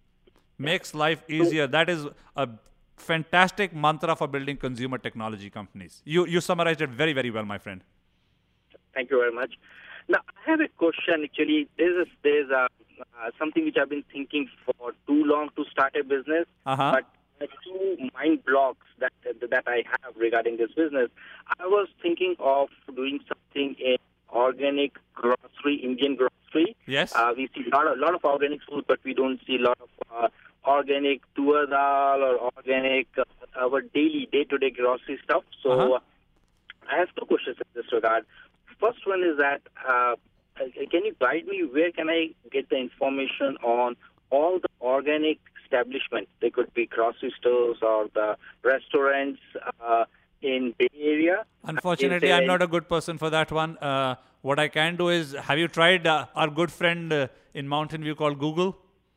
Makes life easier. That is a fantastic mantra for building consumer technology companies. You you summarized it very, very well, my friend. Thank you very much. Now, I have a question. Actually, there's a, there's a, uh, something which I've been thinking for too long to start a business, Uh-huh. but there are two mind blocks that that I have regarding this business. I was thinking of doing something in organic grocery, Indian grocery. Yes. Uh, we see a lot of, lot of organic food, but we don't see a lot of uh, organic tur dal or organic uh, our daily day-to-day grocery stuff. So Uh-huh. uh, I have two questions in this regard. First one is that uh, uh, can you guide me where can I get the information on all the organic establishments? They could be grocery stores or the restaurants uh, in Bay Area. Unfortunately, Is I'm there not a good person for that one. Uh, what I can do is, have you tried uh, our good friend uh, in Mountain View called Google?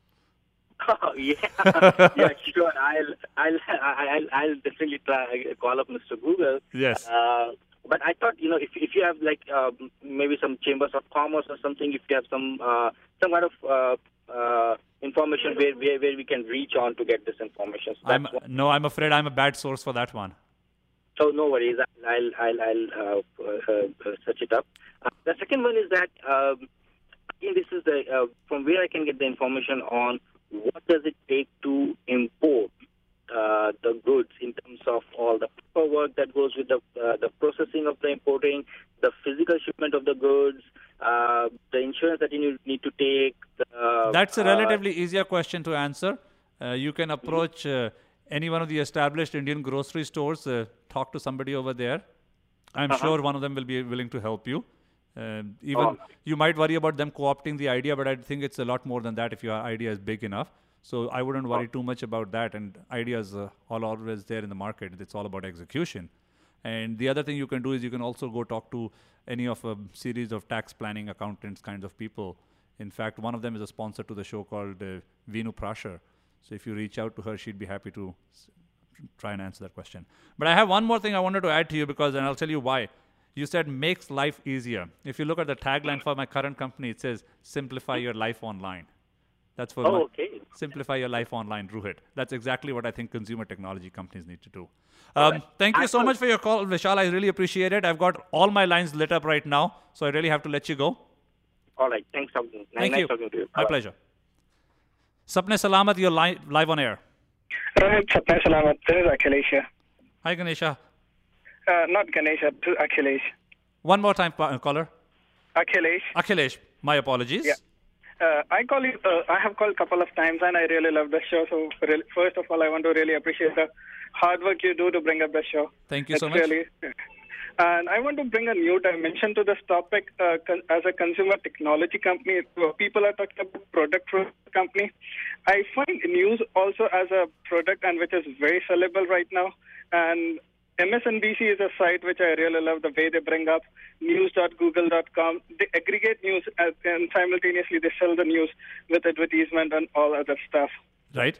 Oh, yeah, yeah, sure. I'll, I'll, I'll, I'll definitely try call up Mister Google. Yes. Uh, but I thought, you know, if if you have like uh, maybe some chambers of commerce or something, if you have some uh, some kind of uh, uh, information where, where where we can reach on to get this information. So I'm, that's one. no, I'm afraid I'm a bad source for that one. So no worries. I'll I'll I'll uh, uh, uh, search it up. Uh, the second one is that um, again, this is the uh, from where I can get the information on what does it take to import uh, the goods in terms of all the paperwork that goes with the uh, the processing of the importing, the physical shipment of the goods, uh, the insurance that you need, need to take. The, That's a uh, relatively easier question to answer. Uh, you can approach uh, any one of the established Indian grocery stores, uh, talk to somebody over there. I'm Uh-huh. sure one of them will be willing to help you. Um, even Oh. you might worry about them co-opting the idea, but I think it's a lot more than that if your idea is big enough. So I wouldn't worry too much about that. And ideas uh, all always there in the market. It's all about execution. And the other thing you can do is you can also go talk to any of a series of tax planning accountants kinds of people. In fact, one of them is a sponsor to the show called uh, Vinu Prashar. So if you reach out to her, she'd be happy to s- try and answer that question. But I have one more thing I wanted to add to you because, and I'll tell you why. You said makes life easier. If you look at the tagline for my current company, it says simplify your life online. That's for Oh, my- okay. Simplify your life online, Rohit. That's exactly what I think consumer technology companies need to do. Um, thank you so much for your call, Vishal. I really appreciate it. I've got all my lines lit up right now, so I really have to let you go. All right. Thanks. Talking. Thank nice you. talking to you. My Bye-bye. pleasure. Sapne Salamat, you're li- live on air. Rohit, Sapna Salamat. This is Akhilesh here. Hi, Ganesha. Uh, not Ganesha, this is Akhilesh. One more time, pa- caller. Akhilesh. Akhilesh, my apologies. Yeah. Uh, I call you. Uh, I have called a couple of times, and I really love the show. So, really, first of all, I want to really appreciate the hard work you do to bring up the show. Thank you it's so much. Really, and I want to bring a new dimension to this topic. Uh, con- as a consumer technology company, uh, people are talking about product for company. I find news also as a product, and which is very sellable right now. And M S N B C is a site which I really love the way they bring up news dot google dot com. They aggregate news and, and simultaneously they sell the news with advertisement and all other stuff. Right.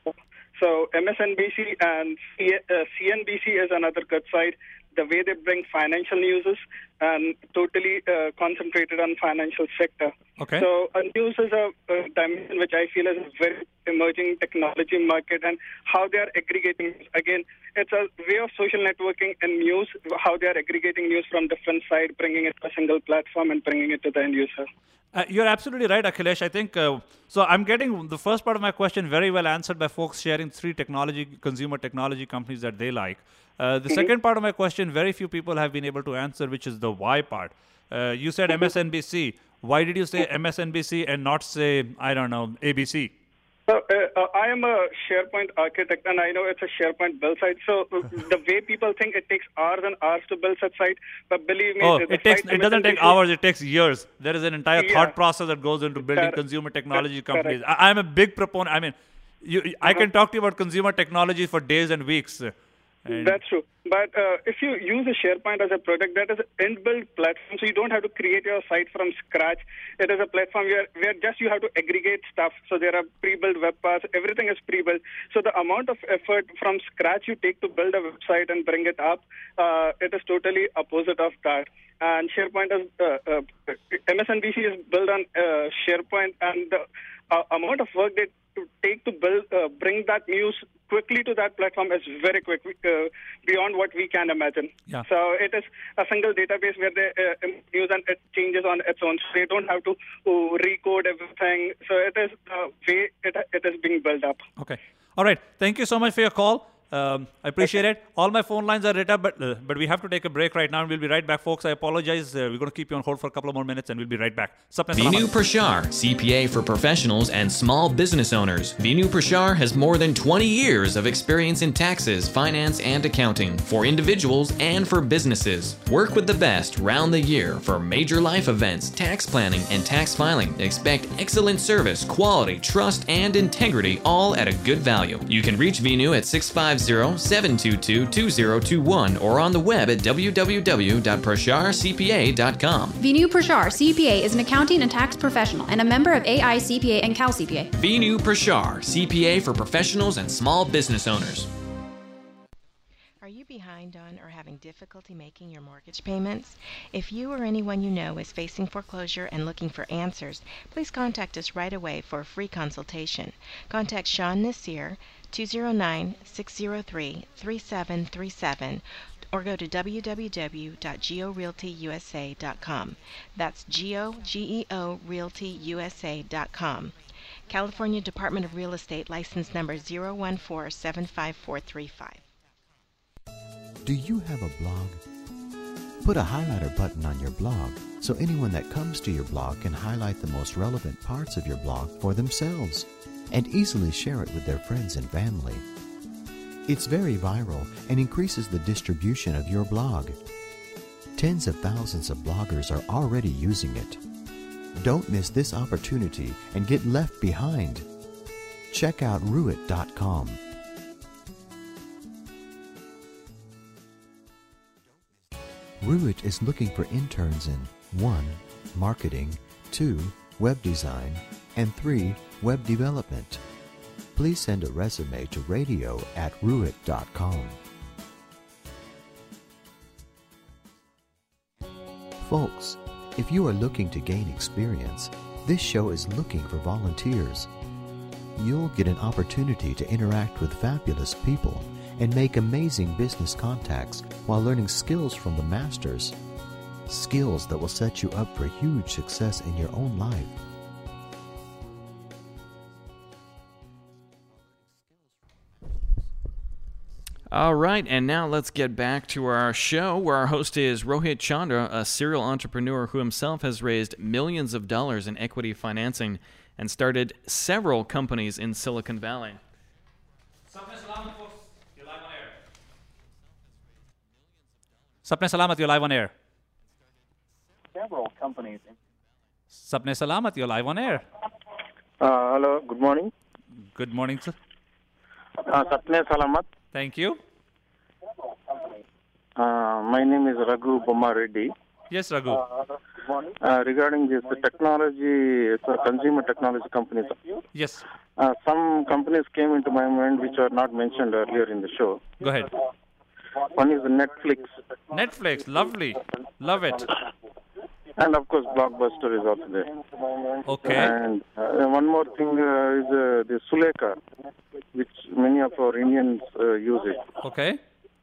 So M S N B C and C- uh, C N B C is another good site. The way they bring financial news is and totally uh, concentrated on financial sector. Okay. So uh, news is a, a dimension which I feel is a very emerging technology market, and how they are aggregating. Again, it's a way of social networking and news, how they are aggregating news from different sides, bringing it to a single platform and bringing it to the end user. Uh, you're absolutely right, Akhilesh. I think, uh, so I'm getting the first part of my question very well answered by folks sharing three technology, consumer technology companies that they like. Uh, the Mhm. second part of my question, very few people have been able to answer, which is the why part. Uh, you said M S N B C. Why did you say M S N B C and not say, I don't know, A B C? So, uh, uh, I am a SharePoint architect, and I know it's a SharePoint build site. So uh, the way people think it takes hours and hours to build such site, but believe me, Oh, the it takes. site It doesn't take M S N B C hours. It takes years. There is an entire Yeah. thought process that goes into building Correct. consumer technology Correct. companies. I, I'm a big proponent. I mean, you, I can talk to you about consumer technology for days and weeks. And That's true. But uh, if you use a SharePoint as a product, that is an inbuilt platform, so you don't have to create your site from scratch. It is a platform where, where just you have to aggregate stuff. So there are pre-built web paths. Everything is pre-built. So the amount of effort from scratch you take to build a website and bring it up, uh, it is totally opposite of that. And SharePoint is, uh, uh, M S N B C is built on uh, SharePoint, and the uh, amount of work they to take to build, uh, bring that news quickly to that platform is very quick, uh, beyond what we can imagine. Yeah. So it is a single database where they uh, news and it changes on its own. So they don't have to uh, recode everything. So it is the way it, it is being built up. Okay. All right. Thank you so much for your call. Um, I appreciate it. All my phone lines are lit up, but uh, but we have to take a break right now, and we'll be right back, folks. I apologize. Uh, we're going to keep you on hold for a couple of more minutes, and we'll be right back. Sapne Vinu Salamat. Prashar, C P A for professionals and small business owners. Vinu Prashar has more than twenty years of experience in taxes, finance, and accounting for individuals and for businesses. Work with the best round the year for major life events, tax planning, and tax filing. Expect excellent service, quality, trust, and integrity, all at a good value. You can reach Vinu at six five zero, seven two two, two zero two one or on the web at w w w dot prashar c p a dot com. Vinu Prashar, C P A, is an accounting and tax professional and a member of A I C P A and Cal C P A. Vinu Prashar, C P A for professionals and small business owners. Are you behind on or having difficulty making your mortgage payments? If you or anyone you know is facing foreclosure and looking for answers, please contact us right away for a free consultation. Contact Sean Nasir, two zero nine, six zero three, three seven three seven, or go to w w w dot geo realty u s a dot com. That's Geo, G E O, Realty U S A dot com. California Department of Real Estate, license number zero one four seven five four three five. Do you have a blog? Put a highlighter button on your blog so anyone that comes to your blog can highlight the most relevant parts of your blog for themselves and easily share it with their friends and family. It's very viral and increases the distribution of your blog. Tens of thousands of bloggers are already using it. Don't miss this opportunity and get left behind. Check out ruit dot com. Ruit is looking for interns in one. Marketing, two. Web design, and three. Web development. Please send a resume to radio at ruit dot com. Folks, if you are looking to gain experience, this show is looking for volunteers. You'll get an opportunity to interact with fabulous people and make amazing business contacts while learning skills from the masters. Skills that will set you up for huge success in your own life. All right, and now let's get back to our show where our host is Rohit Chandra, a serial entrepreneur who himself has raised millions of dollars in equity financing and started several companies in Silicon Valley. Sapne Salamat, folks. You're live on air. Sapne Salamat, you're live on air. Several companies. Sapne Salamat, you're live on air. Uh, hello, good morning. Good morning, sir. Uh, Sapne Salamat. Thank you. Uh, my name is Raghu Bomma Reddy. Yes, Raghu. Uh, regarding this technology, uh, consumer technology companies. Yes. Uh, some companies came into my mind which are not mentioned earlier in the show. Go ahead. One is Netflix. Netflix, lovely. Love it. And of course, Blockbuster is also there. Okay. And uh, one more thing uh, is uh, the Suleka, which many of our Indians uh, use it. Okay.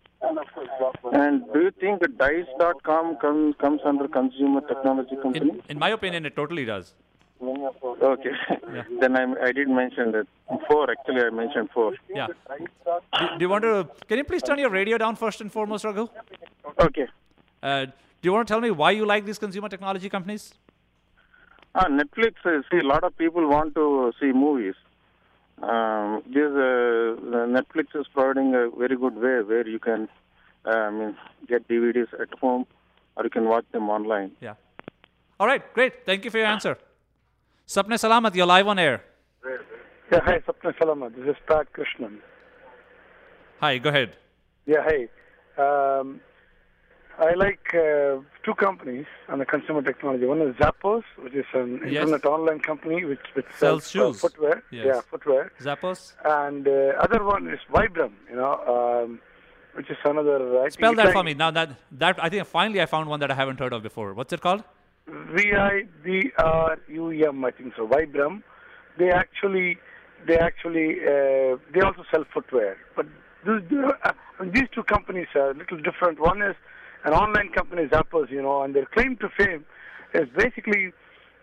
And do you think Dice dot com comes comes under consumer technology company? In, in my opinion, it totally does. Okay. Yeah. Then I I did mention that. Four, actually, I mentioned four. Yeah. Do, do you want to... Can you please turn your radio down first and foremost, Raghu? Okay. Uh, do you want to tell me why you like these consumer technology companies? Ah, Netflix, uh, see, a lot of people want to see movies. Um, this uh, Netflix is providing a very good way where you can uh, I mean, get D V Ds at home or you can watch them online. Yeah. All right, great. Thank you for your answer. Sapne Salamat, you're live on air. Yeah, hi, Sapne Salamat. This is Pat Krishnan. Hi, go ahead. Yeah, hey. Um, I like uh, two companies on the consumer technology. One is Zappos, which is an Yes. internet online company which, which Sells sells, uh, shoes. footwear. Yes. Yeah, footwear. Zappos? And uh, other one is Vibram, you know, um, which is another. I Spell think that it's for like me. Now that, that I think finally I found one that I haven't heard of before. What's it called? V I B R U M, I think so. Vibram. They actually, they actually, uh, they also sell footwear. But these, uh, these two companies are a little different. One is an online company, Zappos, you know, and their claim to fame is basically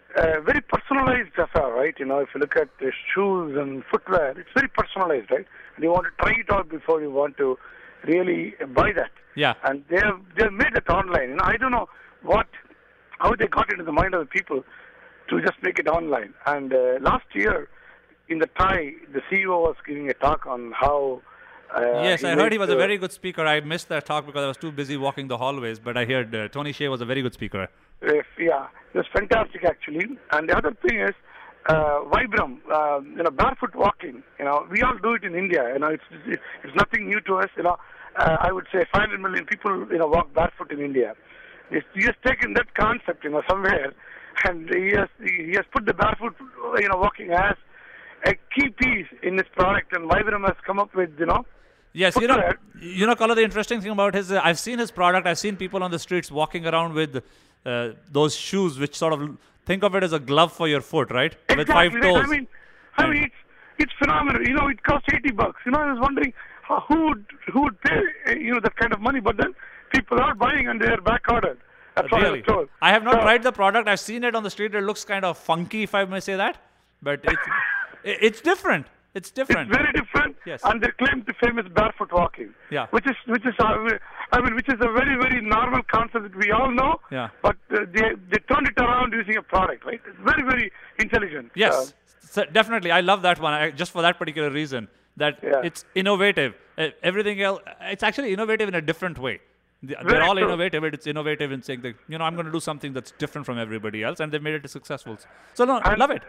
a very personalized affair, right? You know, if you look at the shoes and footwear, it's very personalized, right? And you want to try it out before you want to really buy that. Yeah. And they have they have made it online. You know, I don't know what how they got into the mind of the people to just make it online. And uh, last year in the Thai, the C E O was giving a talk on how. Uh, yes, I heard made he was the- a very good speaker. I missed that talk because I was too busy walking the hallways, but I heard uh, Tony Hsieh was a very good speaker. If, yeah, it was fantastic actually. And the other thing is, uh, Vibram, uh, you know, barefoot walking. You know, we all do it in India. You know, it's it's, it's nothing new to us. You know, uh, I would say five hundred million people, you know, walk barefoot in India. He's, he has taken that concept, you know, somewhere, and he has he has put the barefoot, you know, walking as a key piece in his product. And Vibram has come up with, you know. Yes, you know, you know, Kala, the interesting thing about his, uh, I've seen his product. I've seen people on the streets walking around with uh, those shoes, which sort of think of it as a glove for your foot, right? With five Exactly. toes. I mean, I mean, it's it's phenomenal. You know, it costs eighty bucks. You know, I was wondering how, who would who would pay uh, you know that kind of money, but then people are buying and they are back ordered. That's what I was Really? told. I have not So- tried the product. I've seen it on the street. It looks kind of funky, if I may say that. But it's, it- it's different. It's different. It's very different. Yes. And their claim to fame is barefoot walking. Yeah. Which is which is uh, I mean which is a very very normal concept that we all know. Yeah. But uh, they they turned it around using a product, right? It's very very intelligent. Yes, Uh, so definitely. I love that one I, just for that particular reason. That Yeah. it's innovative. Uh, everything else, it's actually innovative in a different way. They- They're Very all true. innovative, but it's innovative in saying that, you know, I'm going to do something that's different from everybody else, and they've made it successful. So, no, I love it.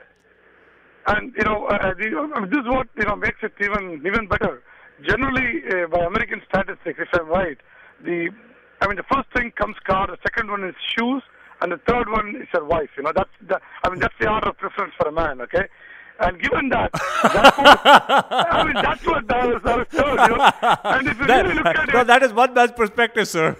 And you know, uh, the, uh, this is what you know makes it even even better. Generally, uh, by American statistics, if I'm right, the I mean, the first thing comes car, the second one is shoes, and the third one is your wife. You know, that's the, I mean, that's the order of preference for a man, okay? And given that, that's what, I mean, that's what I was, I was told, you know. And if you that, really look at no, it, that is one man's perspective, sir.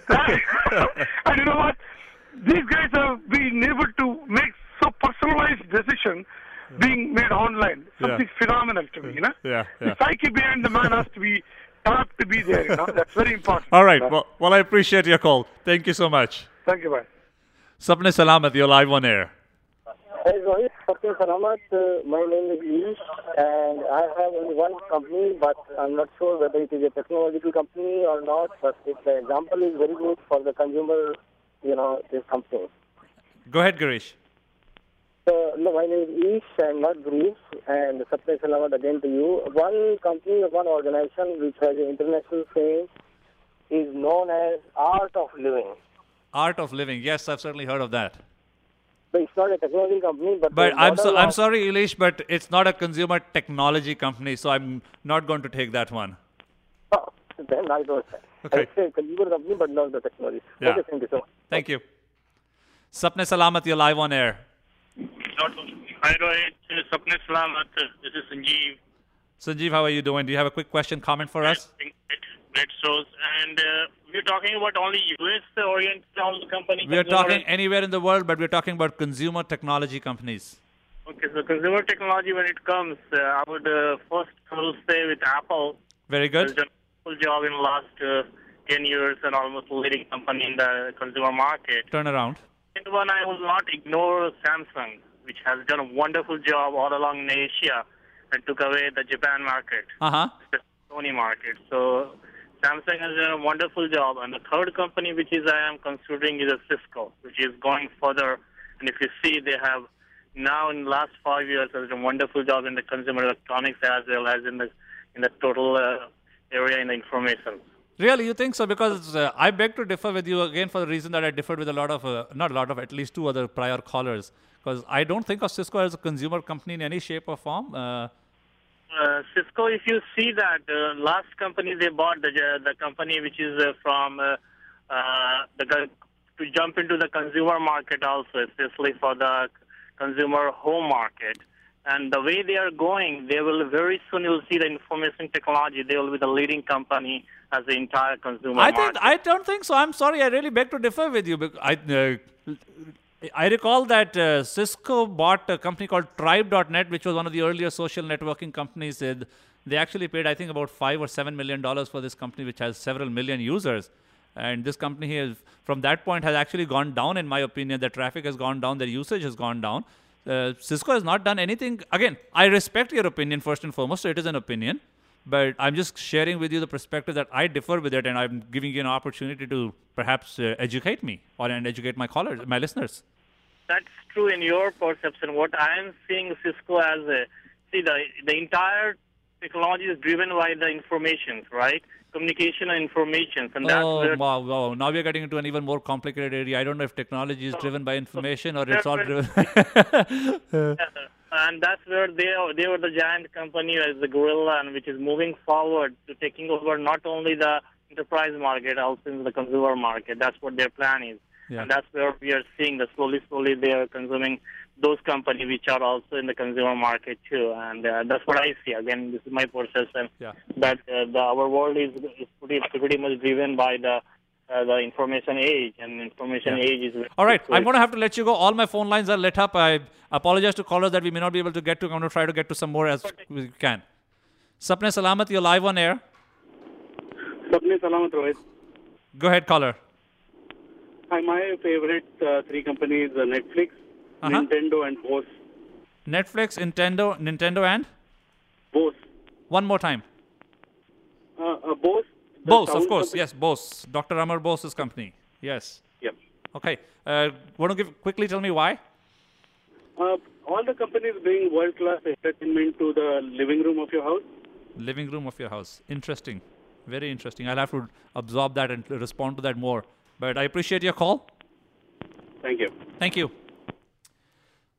and you know what? These guys have been able to make so personalized decision being made online. Something Yeah. phenomenal to me, you know. Yeah, The psyche behind the man has to be tapped to be there, you know. That's very important. All right. Well, well, I appreciate your call. Thank you so much. Thank you, bye. Sapne Salamat, you're live on air. Hey Rohit, Sapne Salamat. Uh, my name is Ish, and I have only one company, but I'm not sure whether it is a technological company or not. But it, the example is very good for the consumer, you know, this company. Go ahead, Girish. So, no, my name is Ish and not Girish, and Sapne Salamat again to you. One company, one organization which has an international fame is known as Art of Living. Art of Living. Yes, I've certainly heard of that. But it's not a technology company, but But the I'm so, model I'm of- sorry, Elish, but it's not a consumer technology company, so I'm not going to take that one. Oh, then I don't say. Okay. I say consumer company, but not the technology. Yeah. Okay, thank you so much. Thank you. Sapne Salamat, you're live on air. Hi Rohit, Sapne Salamat. This is Sanjeev. Sanjeev, how are you doing? Do you have a quick question, comment for us? Great shows. And uh, we're talking about only U S-oriented company. We are consumer- talking anywhere in the world, but we're talking about consumer technology companies. Okay, so consumer technology, when it comes, uh, I would uh, first will say with Apple. Very good. Has done a wonderful job in the last uh, ten years and almost leading company in the consumer market. Turn around. And one, I will not ignore Samsung, which has done a wonderful job all along in Asia and took away the Japan market, Uh-huh. the Sony market. So Samsung has done a wonderful job. And the third company which is I am considering is a Cisco, which is going further. And if you see, they have now in the last five years has done a wonderful job in the consumer electronics as well as in the in the total uh, area in the information. Really, you think so? Because uh, I beg to differ with you again for the reason that I differed with a lot of, uh, not a lot of, at least two other prior callers. Because I don't think of Cisco as a consumer company in any shape or form. Uh, Uh, Cisco, if you see that uh, last company they bought, the the company which is uh, from uh, uh, the co- to jump into the consumer market also, especially for the consumer home market. And the way they are going, they will very soon you'll see the information technology. They will be the leading company as the entire consumer I market. think I don't think so. I'm sorry. I really beg to differ with you. bec- I uh, I recall that uh, Cisco bought a company called Tribe dot net, which was one of the earlier social networking companies. They, they actually paid, I think, about five or seven million dollars for this company, which has several million users. And this company has, from that point, has actually gone down. In my opinion, their traffic has gone down, their usage has gone down. Uh, Cisco has not done anything. Again, I respect your opinion first and foremost. So it is an opinion. But I'm just sharing with you the perspective that I differ with it, and I'm giving you an opportunity to perhaps uh, educate me or and educate my callers, my listeners. That's true in your perception. What I am seeing Cisco as a, see, the, the entire technology is driven by the information, right? Communication and information. And that's Oh, where wow, wow. Now we're getting into an even more complicated area. I don't know if technology is driven by information or it's all driven. and that's where they are, they were the giant company as the gorilla, and which is moving forward to taking over not only the enterprise market, also in the consumer market. That's what their plan is. Yeah. And that's where we are seeing that slowly, slowly they are consuming those companies which are also in the consumer market too. And uh, that's what I see. Again, this is my perception. Yeah. That uh, the, our world is, is pretty, pretty much driven by the uh, the information age, and information Yeah. age is. All right, I'm going to have to let you go. All my phone lines are lit up. I apologize to callers that we may not be able to get to. I'm going to try to get to some more as we can. Sapne Salamat, you're live on air. Sapne Salamat, Rohit. Go ahead, caller. Hi, my favorite uh, three companies are Netflix, Uh-huh. Nintendo, and Bose. Netflix, Nintendo, Nintendo, and Bose. one more time. Uh, uh, Bose. the Bose, of sound course. company- Yes, Bose. Doctor Amar Bose's company. Yes. Yep. Okay. Uh, want to give quickly tell me why? Uh, all the companies bring world-class entertainment to the living room of your house. Living room of your house. Interesting. Very interesting. I'll have to absorb that and respond to that more. But I appreciate your call. Thank you. Thank you.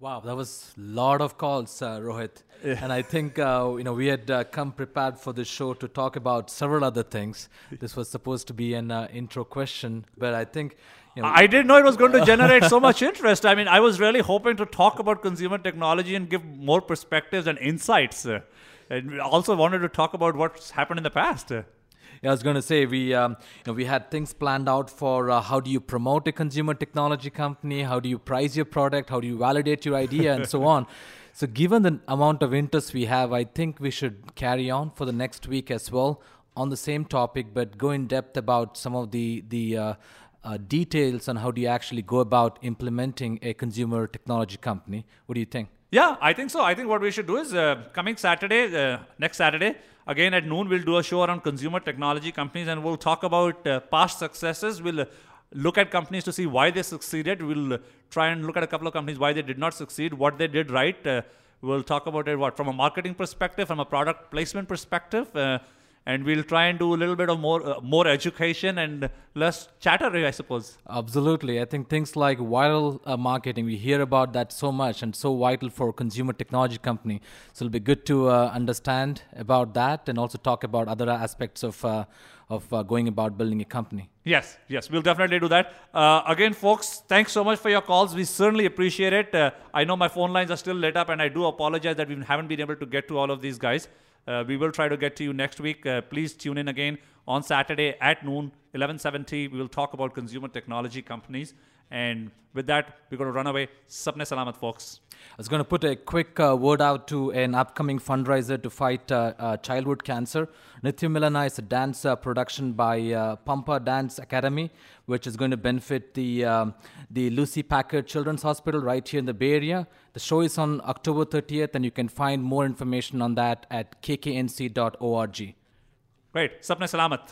Wow, that was a lot of calls, uh, Rohit. Yeah. And I think uh, you know we had uh, come prepared for this show to talk about several other things. This was supposed to be an uh, intro question, but I think you know, I didn't know it was going to generate so much interest. I mean, I was really hoping to talk about consumer technology and give more perspectives and insights. Uh, and also wanted to talk about what's happened in the past. Uh, Yeah, I was going to say we, um, you know, we had things planned out for uh, how do you promote a consumer technology company, how do you price your product, how do you validate your idea, and so on. So, given the amount of interest we have, I think we should carry on for the next week as well on the same topic, but go in depth about some of the the uh, uh, details on how do you actually go about implementing a consumer technology company. What do you think? Yeah, I think so. I think what we should do is uh, coming Saturday, uh, next Saturday, again at noon, we'll do a show around consumer technology companies and we'll talk about uh, past successes. We'll uh, look at companies to see why they succeeded. We'll uh, try and look at a couple of companies why they did not succeed, what they did right. Uh, we'll talk about it what from a marketing perspective, from a product placement perspective. Uh, And we'll try and do a little bit of more uh, more education and less chattery, I suppose. Absolutely. I think things like viral uh, marketing, we hear about that so much and so vital for a consumer technology company. So it'll be good to uh, understand about that and also talk about other aspects of uh, of uh, going about building a company. Yes, yes, we'll definitely do that. Uh, again, folks, thanks so much for your calls. We certainly appreciate it. Uh, I know my phone lines are still lit up and I do apologize that we haven't been able to get to all of these guys. Uh, we will try to get to you next week. Uh, please tune in again on Saturday at noon, eleven seventy. We will talk about consumer technology companies. And with that, we're going to run away. Sapne Salamat, folks. I was going to put a quick uh, word out to an upcoming fundraiser to fight uh, uh, childhood cancer. Nitya Milana is a dance uh, production by uh, Pampa Dance Academy, which is going to benefit the um, the Lucy Packard Children's Hospital right here in the Bay Area. The show is on October thirtieth, and you can find more information on that at k k n c dot org. Great. Sapne Salamat.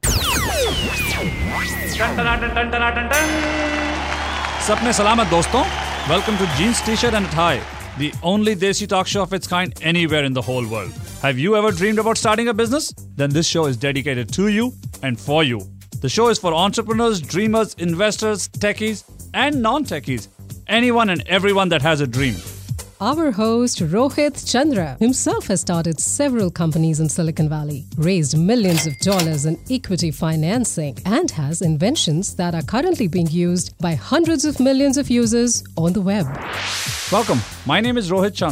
Sapne Salamat, doston. Welcome to Jeans, T-shirt and Tie, the only Desi talk show of its kind anywhere in the whole world. Have you ever dreamed about starting a business? Then this show is dedicated to you and for you. The show is for entrepreneurs, dreamers, investors, techies, and non-techies. Anyone and everyone that has a dream. Our host, Rohit Chandra, himself has started several companies in Silicon Valley, raised millions of dollars in equity financing, and has inventions that are currently being used by hundreds of millions of users on the web. Welcome. My name is Rohit Chandra.